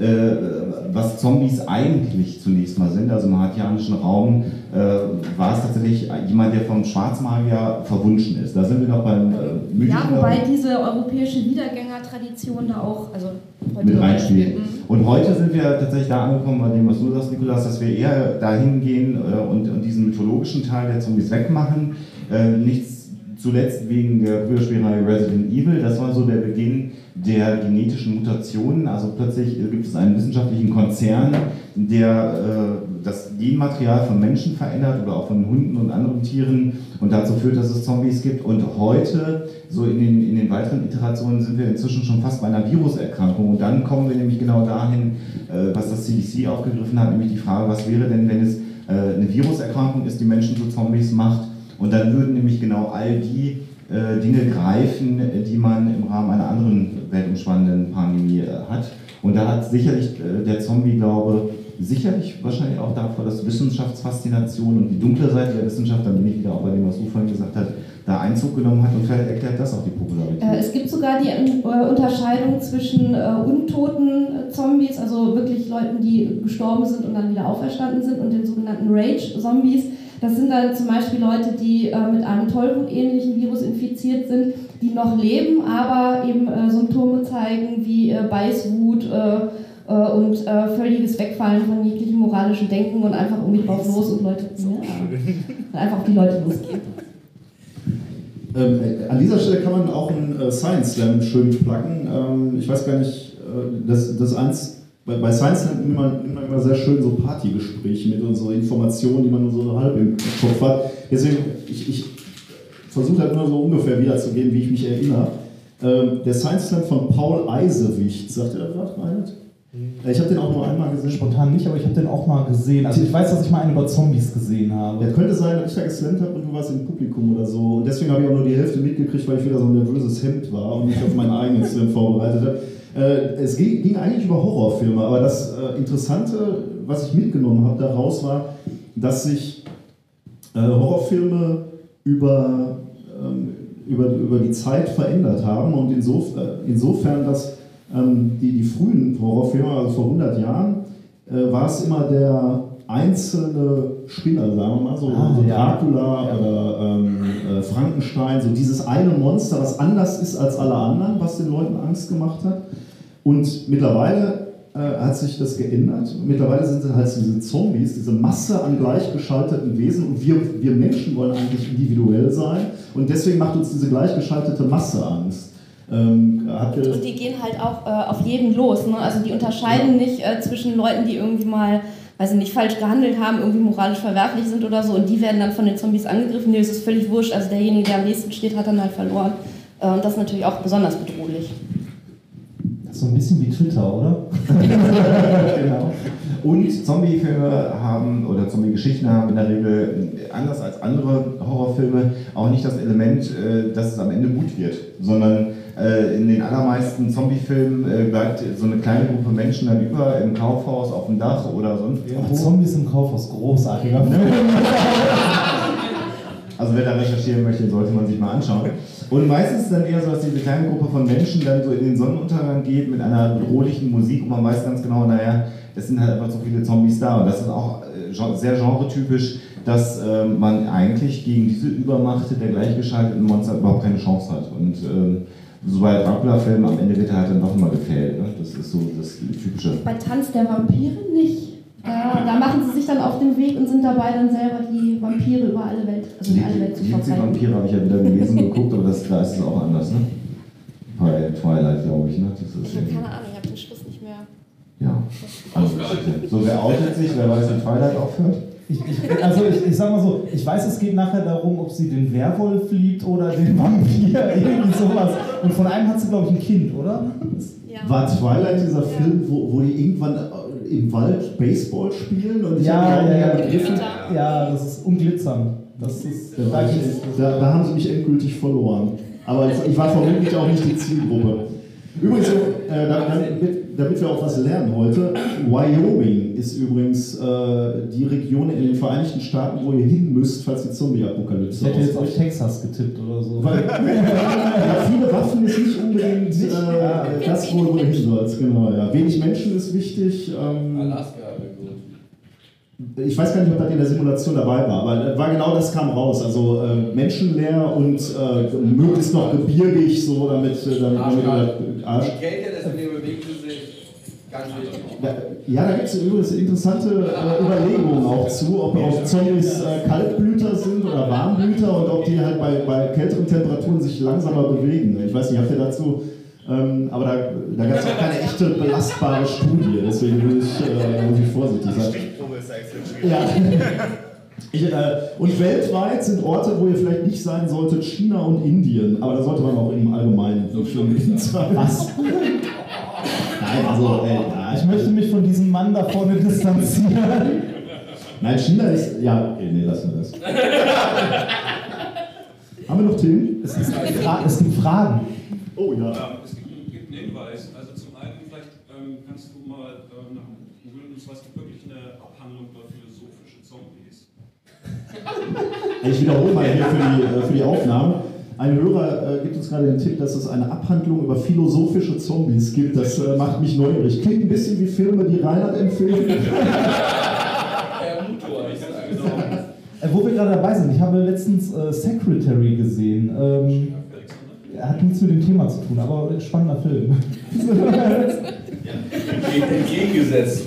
was Zombies eigentlich zunächst mal sind. Also im hatianischen Raum war es tatsächlich jemand, der vom Schwarzmagier verwunschen ist. Da sind wir noch beim Mythos. Ja, wobei diese europäische Wiedergängertradition da auch mit reinspielt. Und heute sind wir tatsächlich da angekommen, bei dem, was du sagst, Nikolaus, dass wir eher dahin gehen und diesen mythologischen Teil der Zombies wegmachen. Nichts zuletzt wegen der Frühspielreihe Resident Evil, das war so der Beginn der genetischen Mutationen. Also plötzlich gibt es einen wissenschaftlichen Konzern, der das Genmaterial von Menschen verändert oder auch von Hunden und anderen Tieren und dazu führt, dass es Zombies gibt. Und heute, so in den weiteren Iterationen, sind wir inzwischen schon fast bei einer Viruserkrankung. Und dann kommen wir nämlich genau dahin, was das CDC aufgegriffen hat, nämlich die Frage, was wäre denn, wenn es eine Viruserkrankung ist, die Menschen zu Zombies macht. Und dann würden nämlich genau all die Dinge greifen, die man im Rahmen einer anderen weltumspannenden Pandemie hat. Und da hat sicherlich der Zombie-Glaube sicherlich wahrscheinlich auch davor, dass Wissenschaftsfaszination und die dunkle Seite der Wissenschaft, dann bin ich wieder auch bei dem, was du vorhin gesagt hast, da Einzug genommen hat und vielleicht erklärt das auch die Popularität. Es gibt sogar die Unterscheidung zwischen untoten Zombies, also wirklich Leuten, die gestorben sind und dann wieder auferstanden sind, und den sogenannten Rage-Zombies. Das sind dann zum Beispiel Leute, die mit einem Tollwut-ähnlichen Virus infiziert sind, die noch leben, aber eben Symptome zeigen wie Beißwut und völliges Wegfallen von jeglichem moralischen Denken und einfach irgendwie drauf los und Leute, einfach auf die Leute losgehen. An dieser Stelle kann man auch einen Science Slam schön pluggen. Ich weiß gar nicht, das eins. Bei Science Slam nimmt man immer sehr schön so Partygespräche mit und so Informationen, die man nur so halb im Kopf hat. Deswegen, ich versuche halt nur so ungefähr wiederzugeben, wie ich mich erinnere. Der Science Slam von Paul Eisewicht, sagt ihr das was, Reinhard? Ich habe den auch nur einmal gesehen. Spontan nicht, aber ich habe den auch mal gesehen. Also ich weiß, dass ich mal einen über Zombies gesehen habe. Ja, könnte sein, dass ich da geslammt habe und du warst im Publikum oder so. Und deswegen habe ich auch nur die Hälfte mitgekriegt, weil ich wieder so ein nervöses Hemd war und mich auf meinen eigenen Slam vorbereitet habe. Es ging eigentlich über Horrorfilme, aber das Interessante, was ich mitgenommen habe daraus, war, dass sich Horrorfilme über die Zeit verändert haben und insofern, dass die frühen Horrorfilme, also vor 100 Jahren, war es immer der einzelne Spinner, sagen wir mal, so Dracula oder Frankenstein, so dieses eine Monster, was anders ist als alle anderen, was den Leuten Angst gemacht hat. Und mittlerweile hat sich das geändert. Mittlerweile sind es halt diese Zombies, diese Masse an gleichgeschalteten Wesen, und wir Menschen wollen eigentlich individuell sein, und deswegen macht uns diese gleichgeschaltete Masse Angst. Und die gehen halt auch auf jeden los, ne? Also die unterscheiden nicht zwischen Leuten, die irgendwie mal, weiß ich nicht, falsch gehandelt haben, irgendwie moralisch verwerflich sind oder so, und die werden dann von den Zombies angegriffen. Nee, es ist völlig wurscht, also derjenige, der am nächsten steht, hat dann halt verloren. Und das ist natürlich auch besonders bedrohlich. So ein bisschen wie Twitter, oder? Genau. Und Zombie-Filme haben, oder Zombie-Geschichten haben in der Regel, anders als andere Horrorfilme, auch nicht das Element, dass es am Ende gut wird, sondern in den allermeisten Zombie-Filmen bleibt so eine kleine Gruppe Menschen dann über, im Kaufhaus, auf dem Dach oder sonst irgendwo. Zombies im Kaufhaus, großartiger Film. Also wer da recherchieren möchte, sollte man sich mal anschauen. Und meistens ist es dann eher so, dass diese kleine Gruppe von Menschen dann so in den Sonnenuntergang geht mit einer bedrohlichen Musik, und man weiß ganz genau, naja, es sind halt einfach so viele Zombies da. Und das ist auch sehr genretypisch, dass man eigentlich gegen diese Übermacht der gleichgeschalteten Monster überhaupt keine Chance hat. Und So bei Dracula-Filmen, am Ende wird er halt dann doch immer gefällt. Ne? Das ist so das Typische. Bei Tanz der Vampire nicht. Da machen sie sich dann auf den Weg und sind dabei, dann selber die Vampire über alle Welt, also in alle Welt zu verbreiten. Die Vampire habe ich ja wieder gelesen und geguckt, aber da ist es auch anders, ne? Bei Twilight, glaube ich, ne? Das ist ich habe keine Ahnung, ich habe den Schluss nicht mehr. Ja. Also, so, wer outet sich, wer weiß, wie Twilight aufhört? Ich sag mal so, ich weiß, es geht nachher darum, ob sie den Werwolf liebt oder den Vampir, irgendwie sowas. Und von einem hat sie, glaube ich, ein Kind, oder? Ja. War Twilight dieser Film, wo die irgendwann im Wald Baseball spielen? Und ja, das ist unglitzern. Da haben sie mich endgültig verloren. Aber ich war vermutlich auch nicht die Zielgruppe. Übrigens, damit wir auch was lernen heute, Wyoming ist übrigens die Region in den Vereinigten Staaten, wo ihr hin müsst, falls die Zombie-Apokalypse ausbricht. Ich hätte jetzt auf Texas getippt oder so. Weil viele Waffen ist nicht unbedingt das, wo du hin sollst. Genau, ja. Wenig Menschen ist wichtig. Alaska. Ich weiß gar nicht, ob das in der Simulation dabei war, aber war genau das kam raus. Also menschenleer und möglichst noch gebirgig, so damit Arsch. Die Kälte, das in der Bewegung sind, ganz wichtig. Ja, da gibt es übrigens interessante Überlegungen auch zu, ob Zombies Kaltblüter sind oder Warmblüter und ob die halt bei kälteren Temperaturen sich langsamer bewegen. Ich weiß nicht, habt ihr dazu... aber da gab es auch keine echte belastbare Studie, deswegen muss ich vorsichtig sein. Stichprobe ist Ja. Und weltweit sind Orte, wo ihr vielleicht nicht sein solltet, China und Indien, aber da sollte man auch im Allgemeinen sein. Was? Nein, also, ich möchte mich von diesem Mann da vorne distanzieren. Nein, China ist, ja, okay, nee, lassen wir das. Haben wir noch Themen? Es gibt Fragen. Oh ja. Es gibt einen Hinweis. Also zum einen, vielleicht kannst du mal nach googeln, und zwar es gibt wirklich eine Abhandlung über philosophische Zombies. Ich wiederhole mal hier für die Aufnahme. Ein Hörer gibt uns gerade den Tipp, dass es eine Abhandlung über philosophische Zombies gibt. Das macht mich neugierig. Klingt ein bisschen wie Filme, die Reinhard empfiehlt. Wo wir gerade dabei sind, ich habe letztens Secretary gesehen. Hat nichts mit dem Thema zu tun, aber ein spannender Film. Entgegengesetzt,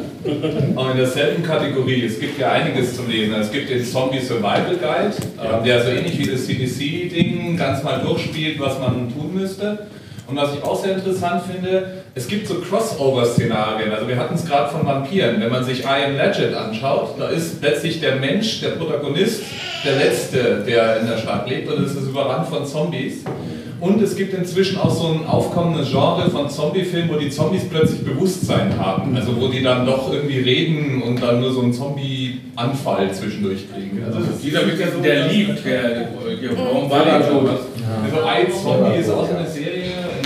oder? Und in derselben Kategorie, es gibt ja einiges zum Lesen. Es gibt den Zombie Survival Guide, der so ähnlich wie das CDC-Ding ganz mal durchspielt, was man tun müsste. Und was ich auch sehr interessant finde, es gibt so Crossover-Szenarien. Also wir hatten es gerade von Vampiren. Wenn man sich I Am Legend anschaut, da ist letztlich der Mensch, der Protagonist, der Letzte, der in der Stadt lebt, und es ist überrannt von Zombies. Und es gibt inzwischen auch so ein aufkommendes Genre von Zombie-Filmen, wo die Zombies plötzlich Bewusstsein haben. Also wo die dann doch irgendwie reden und dann nur so einen Zombie-Anfall zwischendurch kriegen. Also dieser Begriff, der liebt, warum war da sowas? Also iZombie ist auch so eine Serie.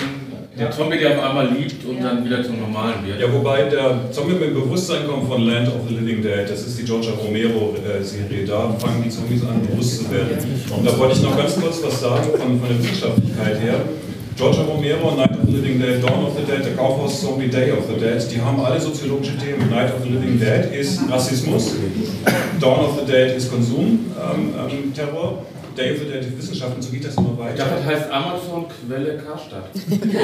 Der Zombie, der auf einmal liebt und dann wieder zum Normalen wird. Ja, wobei der Zombie mit Bewusstsein kommt von Land of the Living Dead. Das ist die George Romero-Serie. Da fangen die Zombies an, bewusst zu werden. Und da wollte ich noch ganz kurz was sagen von der Wissenschaftlichkeit her. George Romero, Night of the Living Dead, Dawn of the Dead, der Kaufhaus-Zombie, Day of the Dead, die haben alle soziologische Themen. Night of the Living Dead ist Rassismus, Dawn of the Dead ist Konsumterror. Day of the Dead, die Wissenschaften, so geht das immer weiter. Das heißt Amazon, Quelle, Karstadt.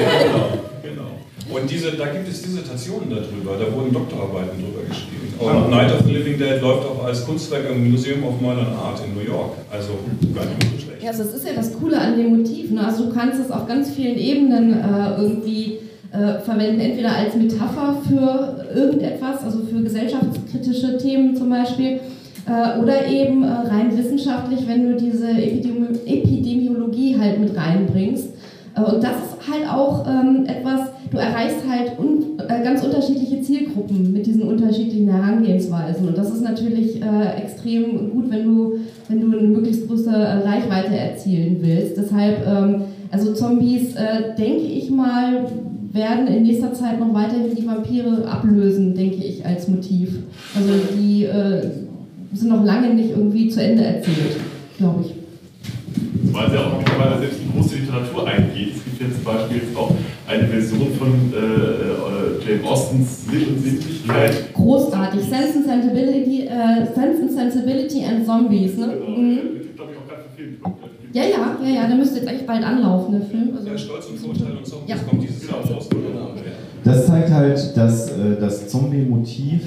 Ja, genau. Und da gibt es Dissertationen darüber, da wurden Doktorarbeiten drüber geschrieben. Und Night of the Living Dead läuft auch als Kunstwerk im Museum of Modern Art in New York. Also gar nicht so schlecht. Ja, also das ist ja das Coole an dem Motiv. Ne? Also du kannst es auf ganz vielen Ebenen irgendwie verwenden, entweder als Metapher für irgendetwas, also für gesellschaftskritische Themen zum Beispiel, oder eben rein wissenschaftlich, wenn du diese Epidemiologie halt mit reinbringst. Und das ist halt auch etwas, du erreichst halt ganz unterschiedliche Zielgruppen mit diesen unterschiedlichen Herangehensweisen. Und das ist natürlich extrem gut, wenn du eine möglichst große Reichweite erzielen willst. Deshalb, also Zombies, denke ich mal, werden in nächster Zeit noch weiterhin die Vampire ablösen, denke ich, als Motiv. Also die sind noch lange nicht irgendwie zu Ende erzählt, glaube ich. Weil sie auch mittlerweile selbst in große Literatur eingeht. Es gibt jetzt zum Beispiel auch eine Version von Jane Austens Sinn und Sinnlichkeit. Großartig. Sense and Sensibility and Zombies, ne? Genau. Glaube ich auch gerade verfilmt. Ja, der müsste jetzt eigentlich bald anlaufen, der Film. Also ja, Stolz und Vorurteile und Zombies, das kommt dieses Jahr raus. Das zeigt halt, dass das Zombie-Motiv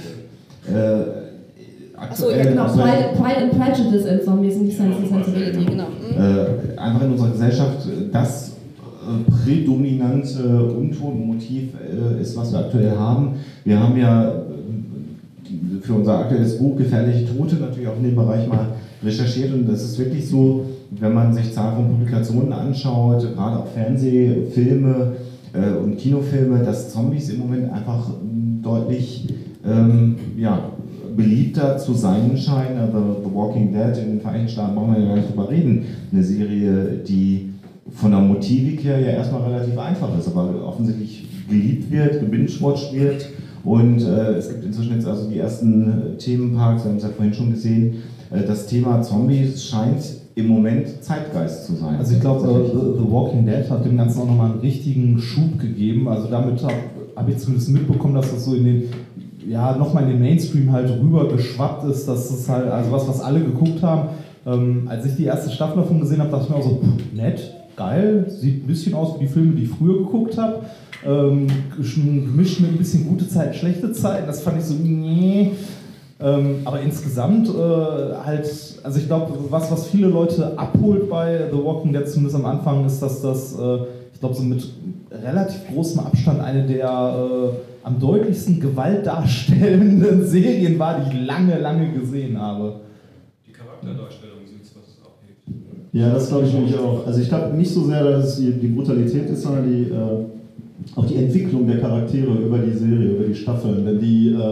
Achso, ja genau, Pride and Prejudice and Zombies und die Sensibility, genau. Einfach in unserer Gesellschaft das prädominante Untonmotiv ist, was wir aktuell haben. Wir haben ja für unser aktuelles Buch Gefährliche Tote natürlich auch in dem Bereich mal recherchiert und das ist wirklich so, wenn man sich Zahlen von Publikationen anschaut, gerade auch Fernsehfilme und Kinofilme, dass Zombies im Moment einfach deutlich beliebter zu sein scheinen. Also The Walking Dead in den Vereinigten Staaten brauchen wir ja gar nicht drüber reden. Eine Serie, die von der Motivik her ja erstmal relativ einfach ist, aber offensichtlich geliebt wird, gebingewatcht wird. Und es gibt inzwischen jetzt also die ersten Themenparks, wir haben es ja vorhin schon gesehen. Das Thema Zombies scheint im Moment Zeitgeist zu sein. Also ich glaube, The Walking Dead hat dem Ganzen auch nochmal einen richtigen Schub gegeben. Also damit habe ich zumindest mitbekommen, dass das so nochmal in den Mainstream halt rüber geschwappt ist, dass es halt, also was alle geguckt haben. Als ich die erste Staffel davon gesehen habe, dachte ich mir auch so, nett, geil, sieht ein bisschen aus wie die Filme, die ich früher geguckt habe. Gemischt mit ein bisschen gute Zeiten, schlechte Zeiten, das fand ich so, nee. Aber insgesamt also ich glaube, was viele Leute abholt bei The Walking Dead, zumindest am Anfang, ist, dass das, ich glaube, so mit relativ großem Abstand eine der am deutlichsten gewaltdarstellenden Serien war, die ich lange gesehen habe. Die Charakterdarstellung sind es, was es abhebt. Ja, das glaube ich nämlich auch. Also ich glaube nicht so sehr, dass es die Brutalität ist, sondern auch die Entwicklung der Charaktere über die Serie, über die Staffeln. Denn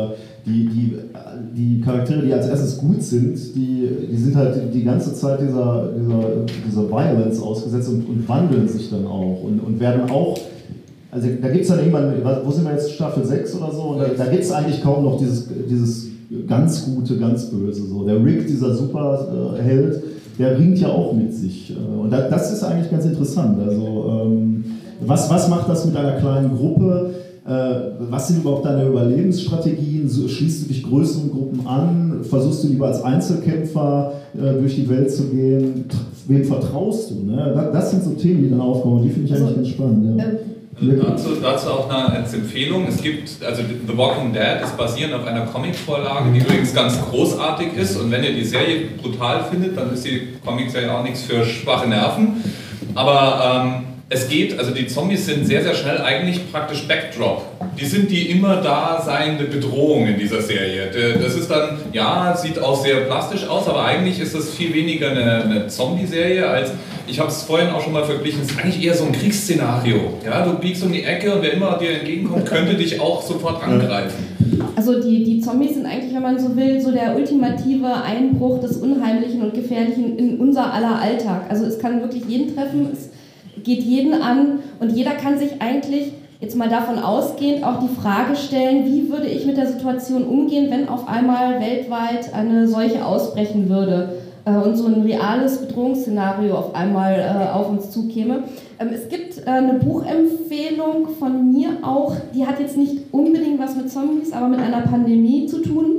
die Charaktere, die als erstes gut sind, die sind halt die ganze Zeit dieser Violence ausgesetzt und wandeln sich dann auch und werden auch, also da gibt es dann irgendwann, wo sind wir jetzt, Staffel 6 oder so, und da gibt es eigentlich kaum noch dieses ganz Gute, ganz Böse. So. Der Rick, dieser Superheld, der ringt ja auch mit sich. Und das ist eigentlich ganz interessant. Also was macht das mit einer kleinen Gruppe? Was sind überhaupt deine Überlebensstrategien? Schließt du dich größeren Gruppen an? Versuchst du lieber als Einzelkämpfer durch die Welt zu gehen? Wem vertraust du? Ne? Das sind so Themen, die dann aufkommen. Die finde ich eigentlich ganz spannend. Ja. Dazu auch als Empfehlung, es gibt, also The Walking Dead ist basierend auf einer Comicvorlage, die übrigens ganz großartig ist, und wenn ihr die Serie brutal findet, dann ist die Comicserie auch nichts für schwache Nerven, aber es geht, also die Zombies sind sehr, sehr schnell eigentlich praktisch Backdrop. Die sind die immer da seiende Bedrohung in dieser Serie. Das ist dann, ja, sieht auch sehr plastisch aus, aber eigentlich ist das viel weniger eine Zombie-Serie als, ich habe es vorhin auch schon mal verglichen, es ist eigentlich eher so ein Kriegsszenario. Ja, du biegst um die Ecke und wer immer dir entgegenkommt, könnte dich auch sofort angreifen. Also die Zombies sind eigentlich, wenn man so will, so der ultimative Einbruch des Unheimlichen und Gefährlichen in unser aller Alltag. Also es kann wirklich jeden treffen, es geht jeden an und jeder kann sich eigentlich jetzt mal davon ausgehend auch die Frage stellen, wie würde ich mit der Situation umgehen, wenn auf einmal weltweit eine Seuche ausbrechen würde und so ein reales Bedrohungsszenario auf einmal auf uns zukäme. Es gibt eine Buchempfehlung von mir auch, die hat jetzt nicht unbedingt was mit Zombies, aber mit einer Pandemie zu tun.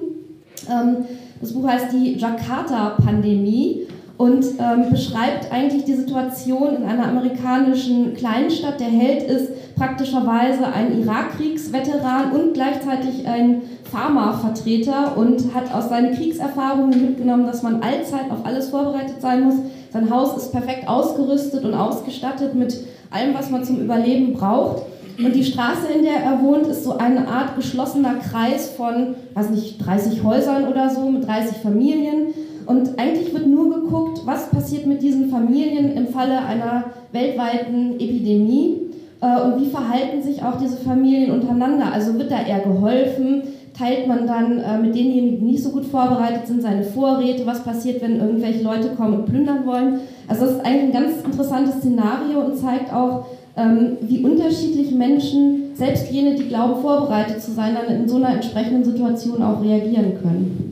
Das Buch heißt die Jakarta-Pandemie und beschreibt eigentlich die Situation in einer amerikanischen Kleinstadt. Der Held ist praktischerweise ein Irakkriegsveteran und gleichzeitig ein Pharmavertreter und hat aus seinen Kriegserfahrungen mitgenommen, dass man allzeit auf alles vorbereitet sein muss. Sein Haus ist perfekt ausgerüstet und ausgestattet mit allem, was man zum Überleben braucht. Und die Straße, in der er wohnt, ist so eine Art geschlossener Kreis von, 30 Häusern oder so, mit 30 Familien. Und eigentlich wird nur geguckt, was passiert mit diesen Familien im Falle einer weltweiten Epidemie und wie verhalten sich auch diese Familien untereinander. Also wird da eher geholfen, teilt man dann mit denjenigen, die nicht so gut vorbereitet sind, seine Vorräte, was passiert, wenn irgendwelche Leute kommen und plündern wollen. Also das ist eigentlich ein ganz interessantes Szenario und zeigt auch, wie unterschiedlich Menschen, selbst jene, die glauben, vorbereitet zu sein, dann in so einer entsprechenden Situation auch reagieren können.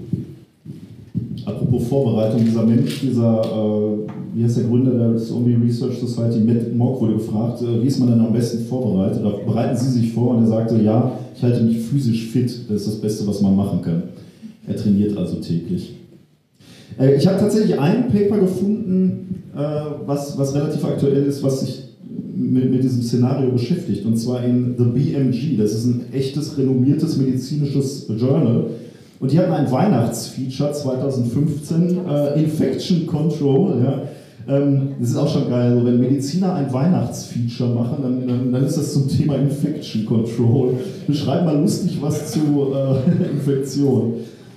Apropos Vorbereitung, dieser Mensch, wie heißt der Gründer der Zombie Research Society, Matt Mock, wurde gefragt, wie ist man denn am besten vorbereitet? Oder bereiten Sie sich vor? Und er sagte, ja, ich halte mich physisch fit, das ist das Beste, was man machen kann. Er trainiert also täglich. Ich habe tatsächlich ein Paper gefunden, was relativ aktuell ist, was sich mit diesem Szenario beschäftigt, und zwar in The BMG. Das ist ein echtes, renommiertes medizinisches Journal. Und die hatten ein Weihnachtsfeature 2015, Infection Control. Ja. Das ist auch schon geil, also wenn Mediziner ein Weihnachtsfeature machen, dann ist das zum Thema Infection Control. Beschreib mal lustig was zu Infektion.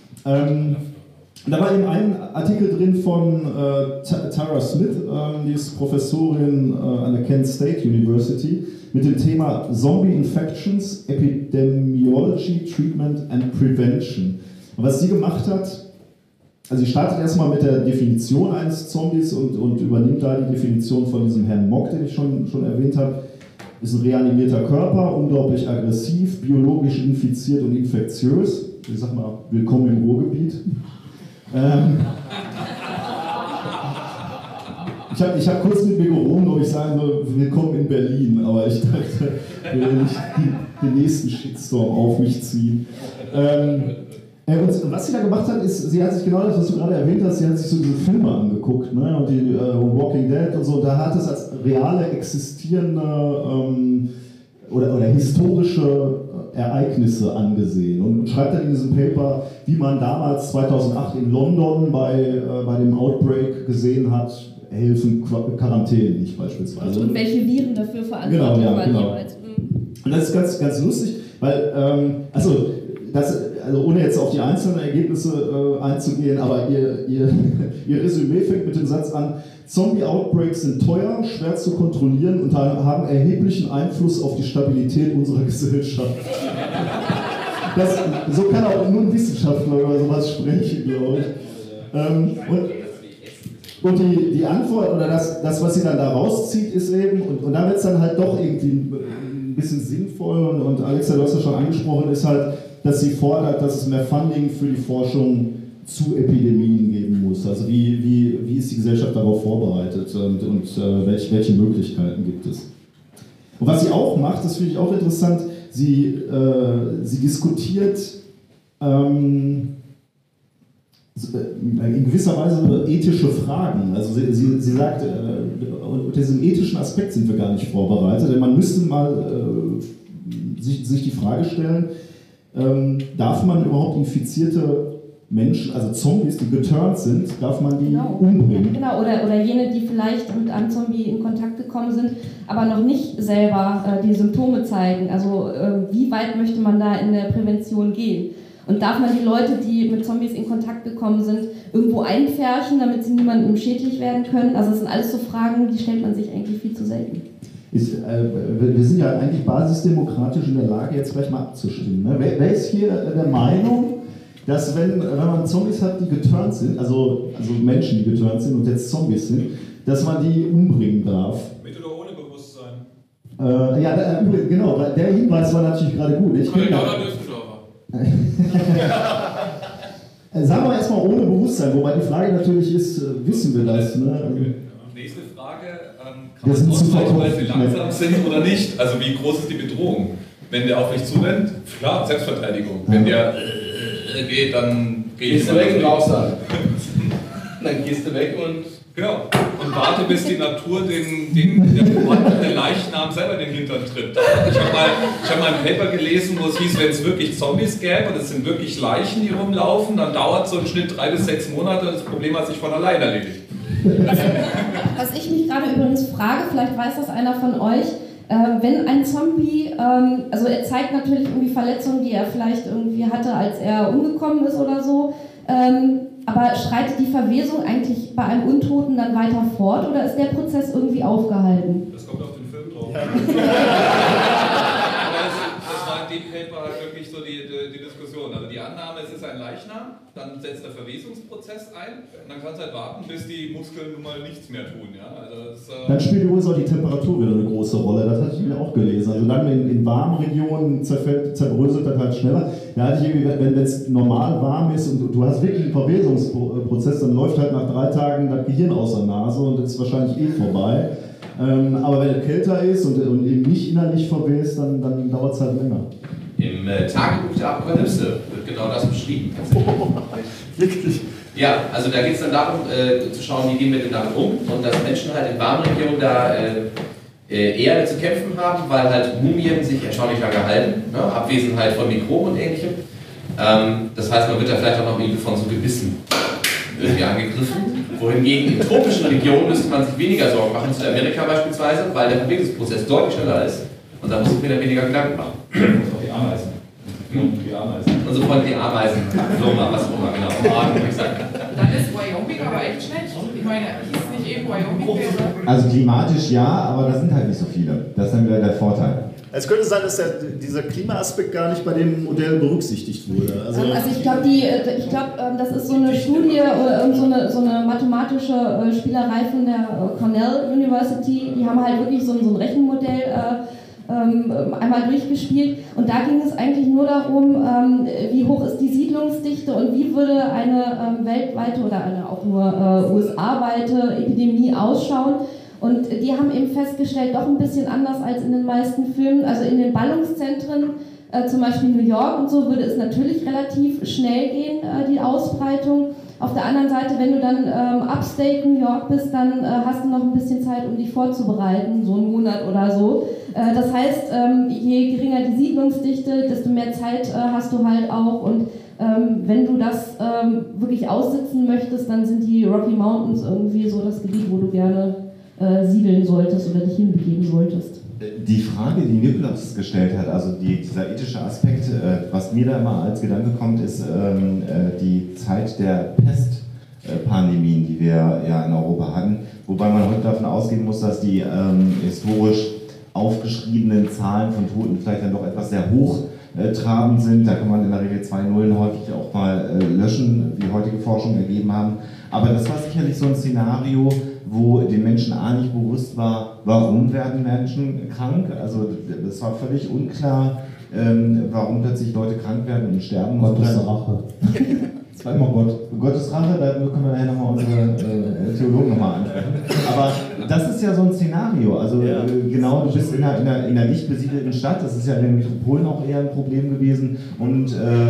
Da war eben ein Artikel drin von Tara Smith, die ist Professorin an der Kent State University, mit dem Thema Zombie Infections, Epidemiology, Treatment and Prevention. Und was sie gemacht hat, also sie startet erstmal mit der Definition eines Zombies und übernimmt da die Definition von diesem Herrn Mock, den ich schon erwähnt habe. Ist ein reanimierter Körper, unglaublich aggressiv, biologisch infiziert und infektiös. Ich sag mal, willkommen im Ruhrgebiet. Ich hab kurz mit mir gerungen, ob ich sagen soll, willkommen in Berlin, aber ich dachte, ich will nicht den nächsten Shitstorm auf mich ziehen. Und was sie da gemacht hat, ist, sie hat sich genau das, was du gerade erwähnt hast, sie hat sich so diese Filme angeguckt, ne? Und die Walking Dead und so, da hat es als reale, existierende oder historische Ereignisse angesehen und schreibt dann in diesem Paper, wie man damals 2008 in London bei dem Outbreak gesehen hat, helfen Quarantäne nicht beispielsweise. Und welche Viren dafür verantwortlich waren jeweils. Und das ist ganz, ganz lustig, weil, also ohne jetzt auf die einzelnen Ergebnisse einzugehen, aber ihr Resümee fängt mit dem Satz an: Zombie-Outbreaks sind teuer, schwer zu kontrollieren und haben erheblichen Einfluss auf die Stabilität unserer Gesellschaft. So kann auch nur ein Wissenschaftler über sowas sprechen, glaube ich. Und die Antwort oder das, was sie dann da rauszieht, ist eben, und da wird es dann halt doch irgendwie ein bisschen sinnvoll, und Alexa, du hast ja schon angesprochen, ist halt, dass sie fordert, dass es mehr Funding für die Forschung zu Epidemien geben muss. Also wie ist die Gesellschaft darauf vorbereitet und welche Möglichkeiten gibt es. Und was sie auch macht, das finde ich auch interessant, sie diskutiert in gewisser Weise ethische Fragen. Also sie sagt, unter diesem ethischen Aspekt sind wir gar nicht vorbereitet, denn man müsste mal sich die Frage stellen, darf man überhaupt infizierte Menschen, also Zombies, die geturnt sind, darf man die umbringen? Genau, oder jene, die vielleicht mit einem Zombie in Kontakt gekommen sind, aber noch nicht selber die Symptome zeigen. Also wie weit möchte man da in der Prävention gehen? Und darf man die Leute, die mit Zombies in Kontakt gekommen sind, irgendwo einpferchen, damit sie niemandem schädlich werden können? Also das sind alles so Fragen, die stellt man sich eigentlich viel zu selten. Wir sind ja eigentlich basisdemokratisch in der Lage, jetzt gleich mal abzustimmen. Ne? Wer ist hier der Meinung, dass wenn man Zombies hat, die geturnt sind, also Menschen, die geturnt sind und jetzt Zombies sind, dass man die umbringen darf? Mit oder ohne Bewusstsein? Genau, weil der Hinweis war natürlich gerade gut. Sagen wir erstmal ohne Bewusstsein, wobei die Frage natürlich ist, wissen wir das? Ne? Okay. Nächste Frage, kann man ausweichen, weil sie langsam sind oder nicht? Also wie groß ist die Bedrohung? Wenn der auf mich zurennt, klar, Selbstverteidigung. Wenn der geht, dann gehe ich mal weg und raussagen. Dann gehst du weg und... Genau. Und warte, bis die Natur der Leichnam selber in den Hintern tritt. Ich hab mal ein Paper gelesen, wo es hieß, wenn es wirklich Zombies gäbe und es sind wirklich Leichen, die rumlaufen, dann dauert so im Schnitt 3 bis 6 Monate und das Problem hat sich von allein erledigt. Was ich mich gerade übrigens frage, vielleicht weiß das einer von euch, wenn ein Zombie, also er zeigt natürlich irgendwie Verletzungen, die er vielleicht irgendwie hatte, als er umgekommen ist oder so, aber schreitet die Verwesung eigentlich bei einem Untoten dann weiter fort oder ist der Prozess irgendwie aufgehalten? Das kommt auf den Film drauf. Das war in dem Paper halt wirklich so die Diskussion. Also die Annahme, es ist ein Leichnam, dann setzt der Verwesungsprozess ein und dann kannst du halt warten, bis die Muskeln nun mal nichts mehr tun. Ja? Also dann spielt übrigens auch die Temperatur wieder eine große Rolle. Das hatte ich mir auch gelesen. Also dann in warmen Regionen zerbröselt das halt schneller. Da hatte ich irgendwie, wenn es normal warm ist und du hast wirklich einen Verwesungsprozess, dann läuft halt nach 3 Tagen das Gehirn aus der Nase und das ist wahrscheinlich vorbei. Aber wenn es kälter ist und eben nicht innerlich verwest, dann dauert es halt länger. Im Tagebuch der Apokalypse wird genau das beschrieben. Wirklich? Ja, also da geht es dann darum, zu schauen, wie gehen wir denn damit um und dass Menschen halt in warmen Regionen da eher zu kämpfen haben, weil halt Mumien sich erstaunlich lange halten, ne? Abwesenheit von Mikroben und Ähnlichem. Das heißt, man wird da vielleicht auch noch irgendwie von so Gebissen irgendwie angegriffen. Wohingegen in tropischen Regionen müsste man sich weniger Sorgen machen, zu Amerika beispielsweise, weil der Bewegungsprozess deutlich schneller ist und da muss ich mir dann weniger Gedanken machen. Und auch die Ameisen. Die Ameisen. Und so folgen die Ameisen, Würmer, was auch immer, genau. Dann ist Wyoming aber echt schlecht. Ich meine, hieß nicht eben Wyoming wäre? Also klimatisch ja, aber da sind halt nicht so viele. Das ist dann wieder der Vorteil. Es könnte sein, dass dieser Klimaaspekt gar nicht bei dem Modell berücksichtigt wurde. Also ich glaube, das ist so eine Studie oder so eine mathematische Spielerei von der Cornell University. Die haben halt wirklich so ein Rechenmodell einmal durchgespielt und da ging es eigentlich nur darum, wie hoch ist die Siedlungsdichte und wie würde eine weltweite oder eine auch nur USA-weite Epidemie ausschauen. Und die haben eben festgestellt, doch ein bisschen anders als in den meisten Filmen, also in den Ballungszentren, zum Beispiel New York und so, würde es natürlich relativ schnell gehen, die Ausbreitung. Auf der anderen Seite, wenn du dann upstate New York bist, dann hast du noch ein bisschen Zeit, um dich vorzubereiten, so einen Monat oder so. Das heißt, je geringer die Siedlungsdichte, desto mehr Zeit hast du halt auch. Und wenn du das wirklich aussitzen möchtest, dann sind die Rocky Mountains irgendwie so das Gebiet, wo du gerne siedeln solltest oder dich hinbegeben solltest. Die Frage, die Nikolaus gestellt hat, also dieser ethische Aspekt, was mir da immer als Gedanke kommt, ist die Zeit der Pestpandemien, die wir ja in Europa hatten, wobei man heute davon ausgehen muss, dass die historisch aufgeschriebenen Zahlen von Toten vielleicht dann doch etwas sehr hochtrabend sind. Da kann man in der Regel 2 Nullen häufig auch mal löschen, wie heutige Forschung ergeben haben. Aber das war sicherlich so ein Szenario, wo den Menschen nicht bewusst war, warum werden Menschen krank. Also es war völlig unklar, warum plötzlich Leute krank werden und sterben. Gottes Rache. Zweimal Gottes Rache, da können wir nachher nochmal unsere Theologen nochmal ansprechen. Aber das ist ja so ein Szenario. Also genau, du bist in einer dicht besiedelten Stadt, das ist ja in den Metropolen auch eher ein Problem gewesen. Und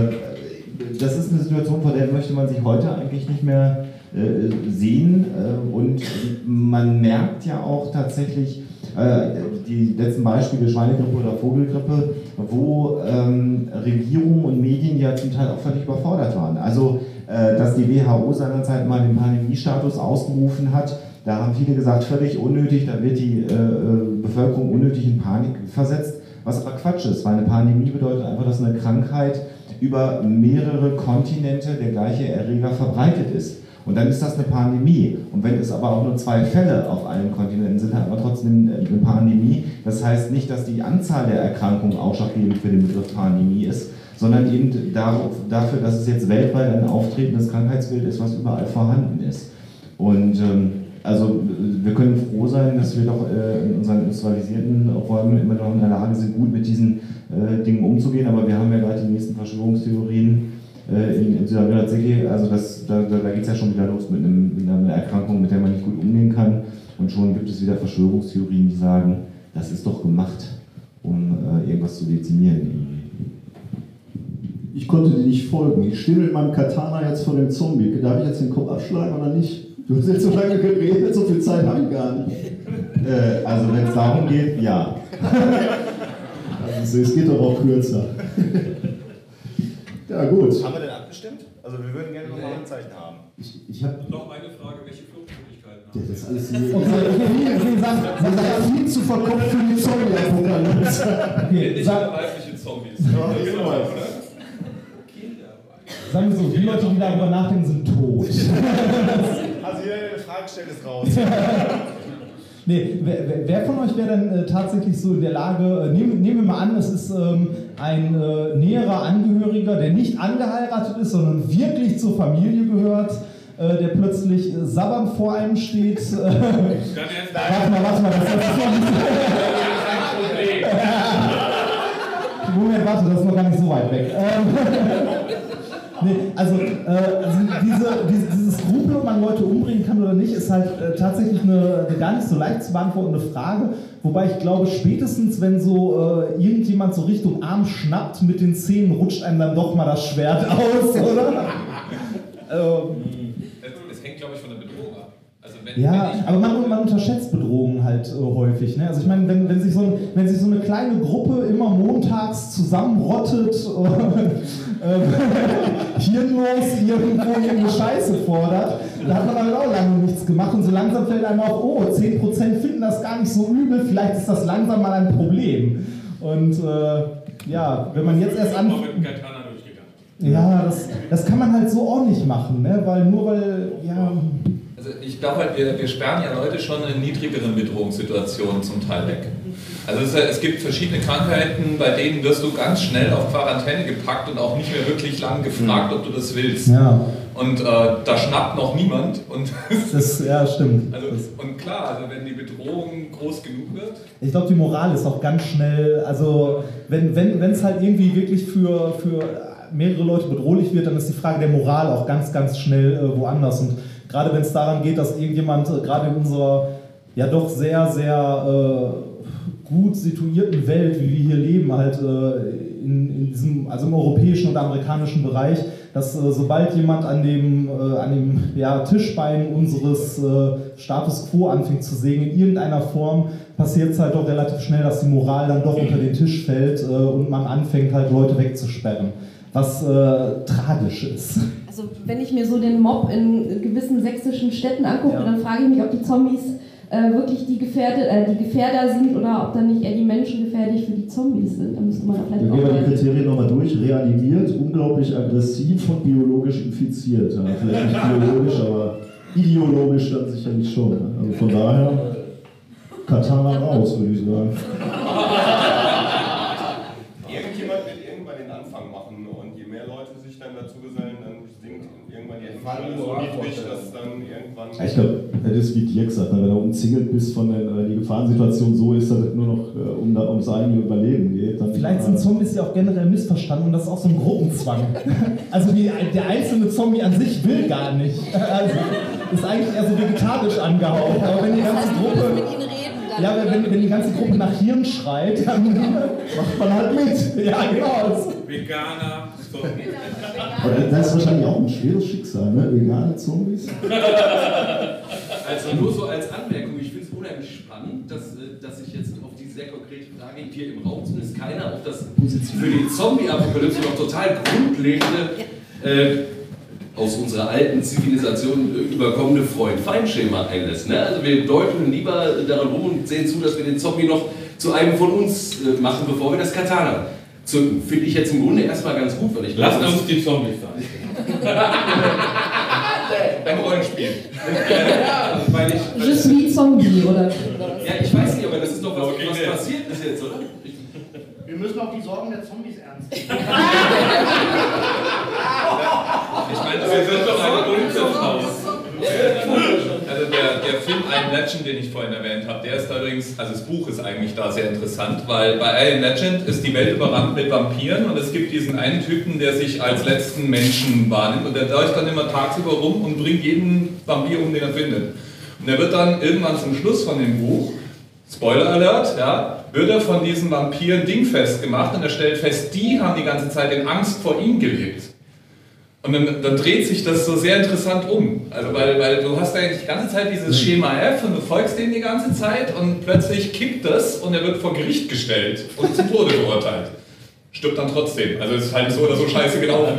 das ist eine Situation, vor der möchte man sich heute eigentlich nicht mehr sehen und man merkt ja auch tatsächlich die letzten Beispiele Schweinegrippe oder Vogelgrippe, wo Regierungen und Medien ja zum Teil auch völlig überfordert waren. Also dass die WHO seinerzeit mal den Pandemiestatus ausgerufen hat, da haben viele gesagt, völlig unnötig, da wird die Bevölkerung unnötig in Panik versetzt, was aber Quatsch ist, weil eine Pandemie bedeutet einfach, dass eine Krankheit über mehrere Kontinente der gleiche Erreger verbreitet ist. Und dann ist das eine Pandemie. Und wenn es aber auch nur 2 Fälle auf allen Kontinenten sind, hat man trotzdem eine Pandemie. Das heißt nicht, dass die Anzahl der Erkrankungen ausschlaggebend für den Begriff Pandemie ist, sondern eben dafür, dass es jetzt weltweit ein auftretendes Krankheitsbild ist, was überall vorhanden ist. Und also wir können froh sein, dass wir doch in unseren industrialisierten Räumen immer noch in der Lage sind, gut mit diesen Dingen umzugehen. Aber wir haben ja gerade die nächsten Verschwörungstheorien in Südamerika, also da geht es ja schon wieder los mit einer Erkrankung, mit der man nicht gut umgehen kann. Und schon gibt es wieder Verschwörungstheorien, die sagen, das ist doch gemacht, um irgendwas zu dezimieren. Ich konnte dir nicht folgen. Ich stehe mit meinem Katana jetzt vor dem Zombie. Darf ich jetzt den Kopf abschlagen oder nicht? Du hast jetzt so lange geredet, so viel Zeit habe ich gar nicht. Also wenn es darum geht, ja. Also es geht doch auch kürzer. Ja, gut. Haben wir denn abgestimmt? Also wir würden gerne noch mal ein Zeichen haben. Ich habe noch eine Frage, welche Fluchtmöglichkeiten haben wir? Das ist alles hier. Man sagt viel zu verkopft für die Zombie-Apokalypse. Nicht weibliche Zombies. Genau. Sagen wir so, die Leute, die darüber nachdenken, sind tot. Also jeder, der eine Frage stellt, ist raus. Nee, wer von euch wäre denn tatsächlich so in der Lage, nehmen wir mal an, es ist ein näherer Angehöriger, der nicht angeheiratet ist, sondern wirklich zur Familie gehört, der plötzlich sabbernd vor einem steht. Warte mal, das ist noch nicht Moment, warte, das ist noch gar nicht so weit weg. Nee, also diese Skrupel, ob man Leute umbringen kann oder nicht, ist halt tatsächlich eine gar nicht so leicht zu beantwortende Frage. Wobei ich glaube, spätestens wenn so irgendjemand so Richtung Arm schnappt mit den Zähnen, rutscht einem dann doch mal das Schwert aus, oder? Aber man unterschätzt Bedrohungen halt häufig. Ne? Also ich meine, wenn sich so eine kleine Gruppe immer montags zusammenrottet, hirnlos irgendwo irgendeine Scheiße fordert, da hat man halt auch lange nichts gemacht und so langsam fällt einem auf, 10% finden das gar nicht so übel, vielleicht ist das langsam mal ein Problem. Und wenn man jetzt erst anfängt... Ja, das kann man halt so auch nicht machen, ne? Also ich glaube halt, wir sperren ja Leute schon in niedrigeren Bedrohungssituationen zum Teil weg. Also es gibt verschiedene Krankheiten, bei denen wirst du ganz schnell auf Quarantäne gepackt und auch nicht mehr wirklich lang gefragt, ob du das willst. Ja. Und da schnappt noch niemand. Und stimmt. Und klar, also wenn die Bedrohung groß genug wird. Ich glaube, die Moral ist auch ganz schnell, also wenn es halt irgendwie wirklich für mehrere Leute bedrohlich wird, dann ist die Frage der Moral auch ganz, ganz schnell woanders. Und gerade wenn es daran geht, dass irgendjemand gerade in unserer ja doch sehr, sehr gut situierten Welt, wie wir hier leben, halt in diesem, also im europäischen und amerikanischen Bereich, dass sobald jemand an dem Tischbein unseres Status Quo anfängt zu sägen, in irgendeiner Form, passiert es halt doch relativ schnell, dass die Moral dann doch unter den Tisch fällt und man anfängt halt Leute wegzusperren. Was tragisch ist. Also wenn ich mir so den Mob in gewissen sächsischen Städten angucke, dann frage ich mich, ob die Zombies wirklich die Gefährder sind oder ob dann nicht eher die Menschen gefährlich für die Zombies sind. Da müsste man da vielleicht auch gehen wir die Kriterien nochmal durch. Reanimiert, unglaublich aggressiv und biologisch infiziert. Ja, vielleicht nicht biologisch, aber ideologisch dann sicherlich schon. Also von daher, Katana raus, würde ich sagen. Irgendjemand wird irgendwann den Anfang machen und je mehr Leute sich dann dazu gesellen, dann sinkt irgendwann die Entfallung so niedrig, dass dann irgendwann... Ich glaube, das ist wie Dirk sagt, wenn du umzingelt bist, die Gefahrensituation so ist, dass es nur noch ums eigene Überleben geht. Dann vielleicht sind Zombies ja auch generell missverstanden und das ist auch so ein Gruppenzwang. Also der einzelne Zombie an sich will gar nicht. Also ist eigentlich eher so vegetarisch angehaucht, aber wenn die ganze Gruppe... Ja, wenn die ganze Gruppe nach Hirn schreit, dann macht man halt mit. Ja, genau. Veganer, Zombies. Aber das ist wahrscheinlich auch ein schweres Schicksal, ne? Vegane Zombies. Also nur so als Anmerkung, ich finde es unheimlich spannend, dass ich jetzt auf diese sehr konkrete Frage hier im Raum zumindest keiner auf das für die Zombie-Apokalypse noch total grundlegende aus unserer alten Zivilisation überkommene Freund-Feind-Schema einlässt. Ne? Also wir deuteln lieber daran rum und sehen zu, dass wir den Zombie noch zu einem von uns machen, bevor wir das Katana zünden. Finde ich jetzt im Grunde erstmal ganz gut, weil ich lassen uns die Zombies sein. Ein Rollenspiel. Je suis Zombie, oder? Ja, ich weiß nicht, aber das ist doch was passiert ist jetzt, oder? Wir müssen auch die Sorgen der Zombies ernst nehmen. Ich meine, wir sind doch ein Unglückshaus. Also der Film I Am Legend, den ich vorhin erwähnt habe, der ist allerdings, also das Buch ist eigentlich da sehr interessant, weil bei I Am Legend ist die Welt überrannt mit Vampiren und es gibt diesen einen Typen, der sich als letzten Menschen wahrnimmt und der läuft dann immer tagsüber rum und bringt jeden Vampir um, den er findet. Und er wird dann irgendwann zum Schluss von dem Buch, Spoiler Alert, ja, wird er von diesen Vampiren dingfest gemacht und er stellt fest, die haben die ganze Zeit in Angst vor ihm gelebt. Und dann dreht sich das so sehr interessant um. Also weil du hast eigentlich die ganze Zeit dieses Schema F und du folgst dem die ganze Zeit und plötzlich kippt das und er wird vor Gericht gestellt und zum Tode verurteilt. Stirbt dann trotzdem. Also es ist halt so oder so scheiße gelaufen.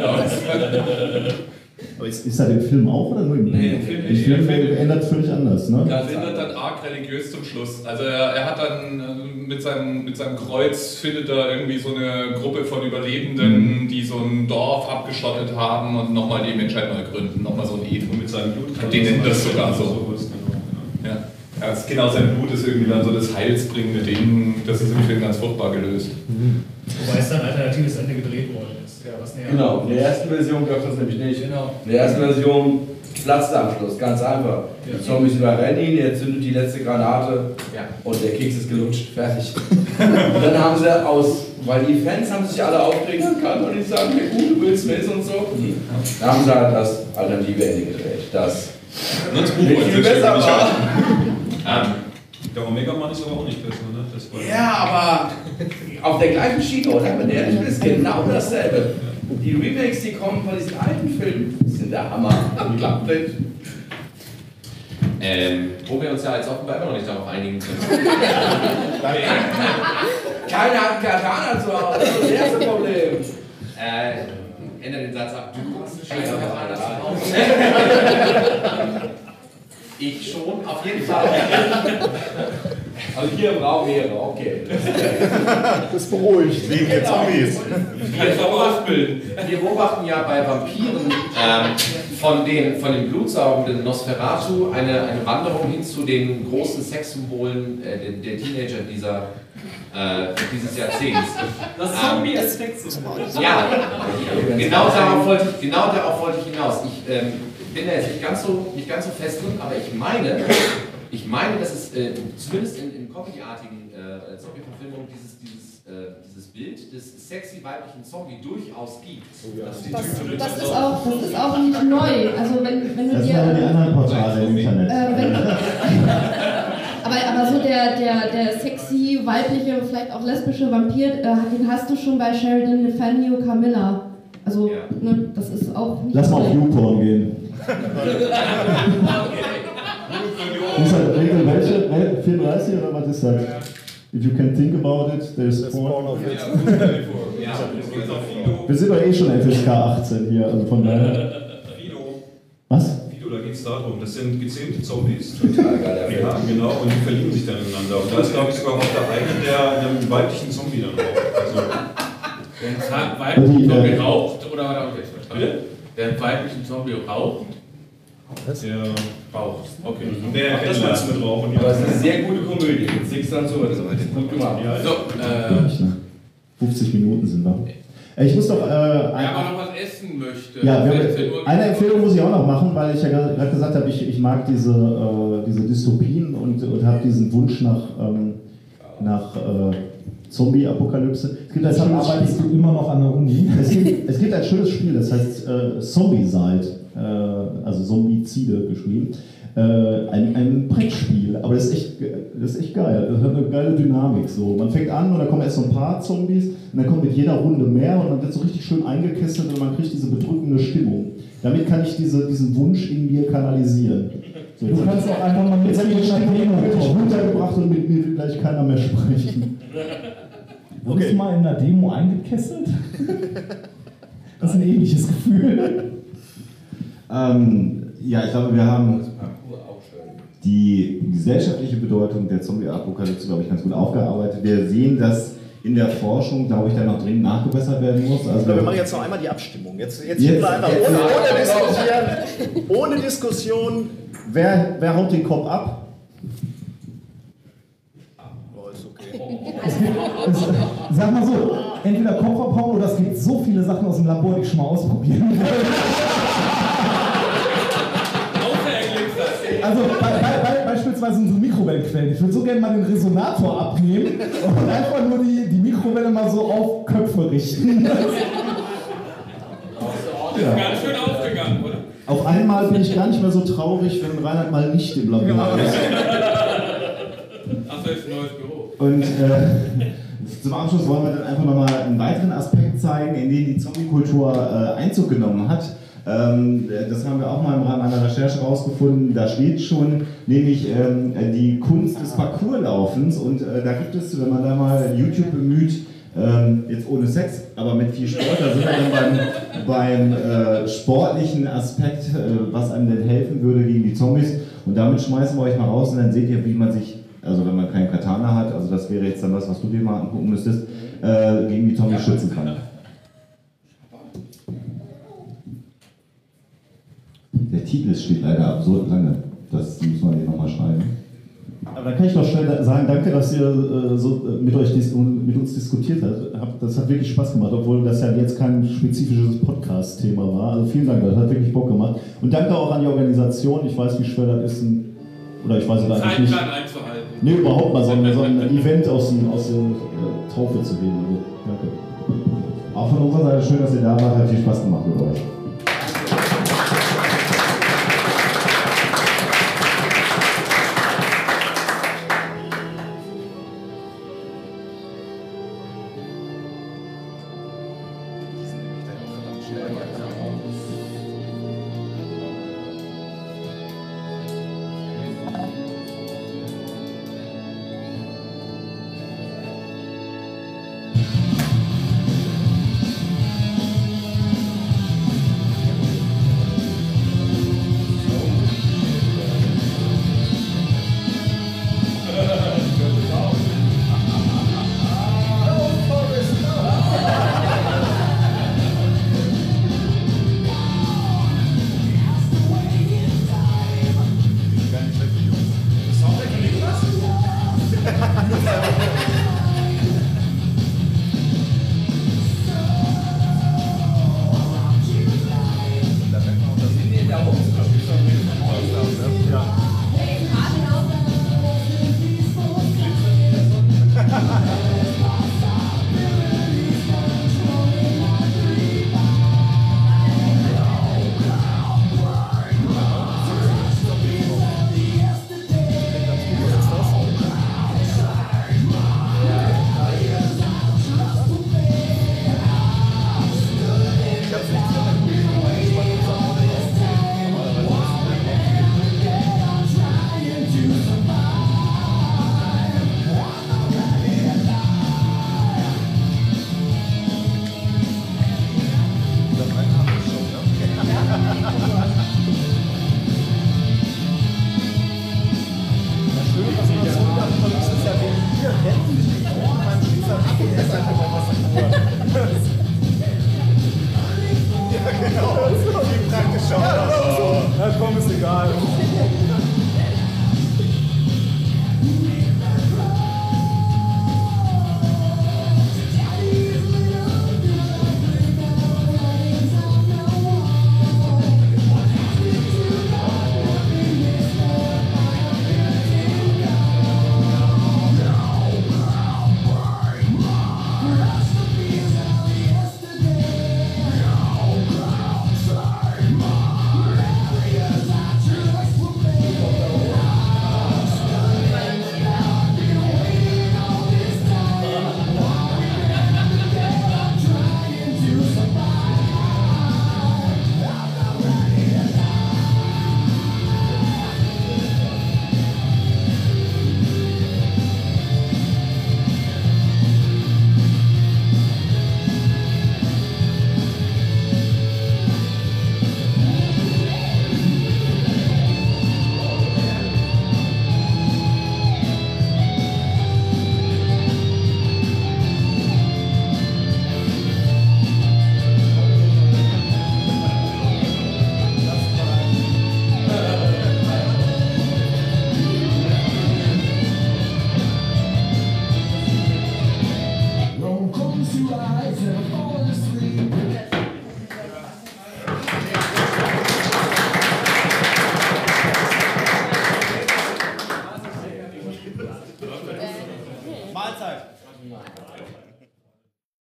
Aber ist das im Film auch oder nur im Buch? Nee, im Film nicht. Der Film ändert völlig anders, ne? Der Film wird dann arg religiös zum Schluss. Also er hat dann mit seinem Kreuz findet er irgendwie so eine Gruppe von Überlebenden, die so ein Dorf abgeschottet haben und nochmal die Menschheit neu gründen. Nochmal so ein Eden mit seinem Blut. Die nennen das sogar so. Ja, genau, sein Blut ist irgendwie dann so das heilsbringende Ding. Das ist im Film ganz furchtbar gelöst. Wobei es dann alternatives Ende gedreht worden ist. Ja, was näher. Genau, in der ersten Version gab es das nämlich nicht. Genau. In der ersten Version platzt der am Schluss, ganz einfach. Die Zombies überrennen ihn, er zündet die letzte Granate und der Keks ist gelutscht, fertig. Und dann haben sie weil die Fans haben sich alle aufgeregt, kann doch nicht sagen, der gute Will Smith und so. Da haben sie halt das alternative Ende gedreht. Das viel besser war. Der Omega-Mann ist aber auch nicht besser, ne? Das war ja, aber auf der gleichen Schiene, oder? Wenn der nicht ist, genau dasselbe. Die Remakes, die kommen von diesen alten Filmen, sind der Hammer. Unglaublich. Wo wir uns ja jetzt offenbar immer noch nicht darauf einigen können. Keiner hat einen Katana zu Hause, das ist das erste Problem. Ändere den Satz ab. Du hast einen scheiß Katana zu Hause. Ich schon, auf jeden Fall. Also hier im Raum wäre, okay. Das beruhigt, wegen der Zombies. Wir beobachten ja bei Vampiren von den blutsaugenden Nosferatu eine Wanderung hin zu den großen Sexsymbolen der Teenager dieses Jahrzehnts. Das Zombie ist Sexsymbol. Ja, genau darauf wollte ich hinaus. Ich bin da jetzt nicht ganz so fest drin, aber ich meine, dass es zumindest in Comedy-artigen Zombie-Verfilmungen dieses Bild des sexy weiblichen Zombie durchaus gibt. Das ist auch nicht neu. Also wenn du das dir... sind aber die anderen Portale im Internet. Aber so der sexy, weibliche, vielleicht auch lesbische Vampir, den hast du schon bei Sheridan Le Fanu Camilla. Also, ne, das ist auch nicht... Lass mal auf YouPorn gehen. Ist halt Regel welche? 34 oder was ist das? If you can think about it, there's porn of it. Wir sind doch eh schon FSK 18 hier, also von daher. Was? Da geht es darum, das sind gezähmte Zombies. Total geil. Ja, genau, und die verlieben sich dann ineinander. Und da ist, glaube ich, sogar auch der eine, der einen weiblichen Zombie dann raucht. Der weiblichen Zombie raucht, oder hat er auch jetzt verstanden? Der weiblichen Zombie raucht? Der raucht. Okay. Das meinst du mit Rauchen? Aber es ist eine sehr gute Komödie. Mit Six dann so, das ist gut gemacht. So, 50 Minuten sind wir. Ich muss doch. Wer aber noch was essen möchte. Ja, eine Empfehlung muss ich auch noch machen, weil ich ja gerade gesagt habe, ich mag diese Dystopien und habe diesen Wunsch nach Zombie-Apokalypse. Deshalb arbeitest du immer noch an der Uni. Es gibt ein schönes Spiel, das heißt Zombicide, also Zombizide geschrieben. Ein Brettspiel, aber das ist echt geil. Das hat eine geile Dynamik. So. Man fängt an und dann kommen erst so ein paar Zombies und dann kommt mit jeder Runde mehr und dann wird so richtig schön eingekesselt und man kriegt diese bedrückende Stimmung. Damit kann ich diesen Wunsch in mir kanalisieren. So, du kannst auch einfach mal mit die Stimmung runtergebracht und mit mir will gleich keiner mehr sprechen. Wurdest du mal in einer Demo eingekesselt? Das ist ein ähnliches Gefühl. Ja, ich glaube, wir haben die gesellschaftliche Bedeutung der Zombie-Apokalypse, glaube ich, ganz gut aufgearbeitet. Wir sehen, dass in der Forschung, glaube ich, da noch dringend nachgebessert werden muss. Also wir machen jetzt noch einmal die Abstimmung. Jetzt ohne Diskussion. Wer haut den Kopf ab? Ist okay. Sag mal so, entweder Kopf abhauen oder es gibt so viele Sachen aus dem Labor, die ich schon mal ausprobieren will. Also beispielsweise unsere Mikrowellenquellen. Ich würde so gerne mal den Resonator abnehmen und einfach nur die Mikrowelle mal so auf Köpfe richten. Das ist ganz schön aufgegangen, oder? Auf einmal bin ich gar nicht mehr so traurig, wenn Reinhard mal nicht im Labor ist. Ach, das ist ein neues Büro. Und zum Abschluss wollen wir dann einfach nochmal einen weiteren Aspekt zeigen, in den die Zombie-Kultur Einzug genommen hat. Das haben wir auch mal im Rahmen einer Recherche rausgefunden. Da steht schon nämlich die Kunst des Parkourlaufens und da gibt es, wenn man da mal YouTube bemüht, jetzt ohne Sex, aber mit viel Sport, da sind wir dann beim sportlichen Aspekt, was einem denn helfen würde gegen die Zombies. Und damit schmeißen wir euch mal raus und dann seht ihr, wie man sich, also wenn man keinen Katana hat, also das wäre jetzt dann was du dir mal angucken müsstest, gegen die Zombies schützen kann. Der Titel steht leider absurd lange. Das muss man hier nochmal schreiben. Aber dann kann ich noch schnell sagen, danke, dass ihr mit uns diskutiert habt. Das hat wirklich Spaß gemacht, obwohl das ja jetzt kein spezifisches Podcast-Thema war. Also vielen Dank, das hat wirklich Bock gemacht. Und danke auch an die Organisation. Ich weiß, wie schwer das ist, oder ich weiß es eigentlich nicht. Einzuhalten. Nee, überhaupt mal so ein Event aus der Taufe zu gehen. Also, danke. Auch von unserer Seite schön, dass ihr da wart. Hat viel Spaß gemacht mit euch.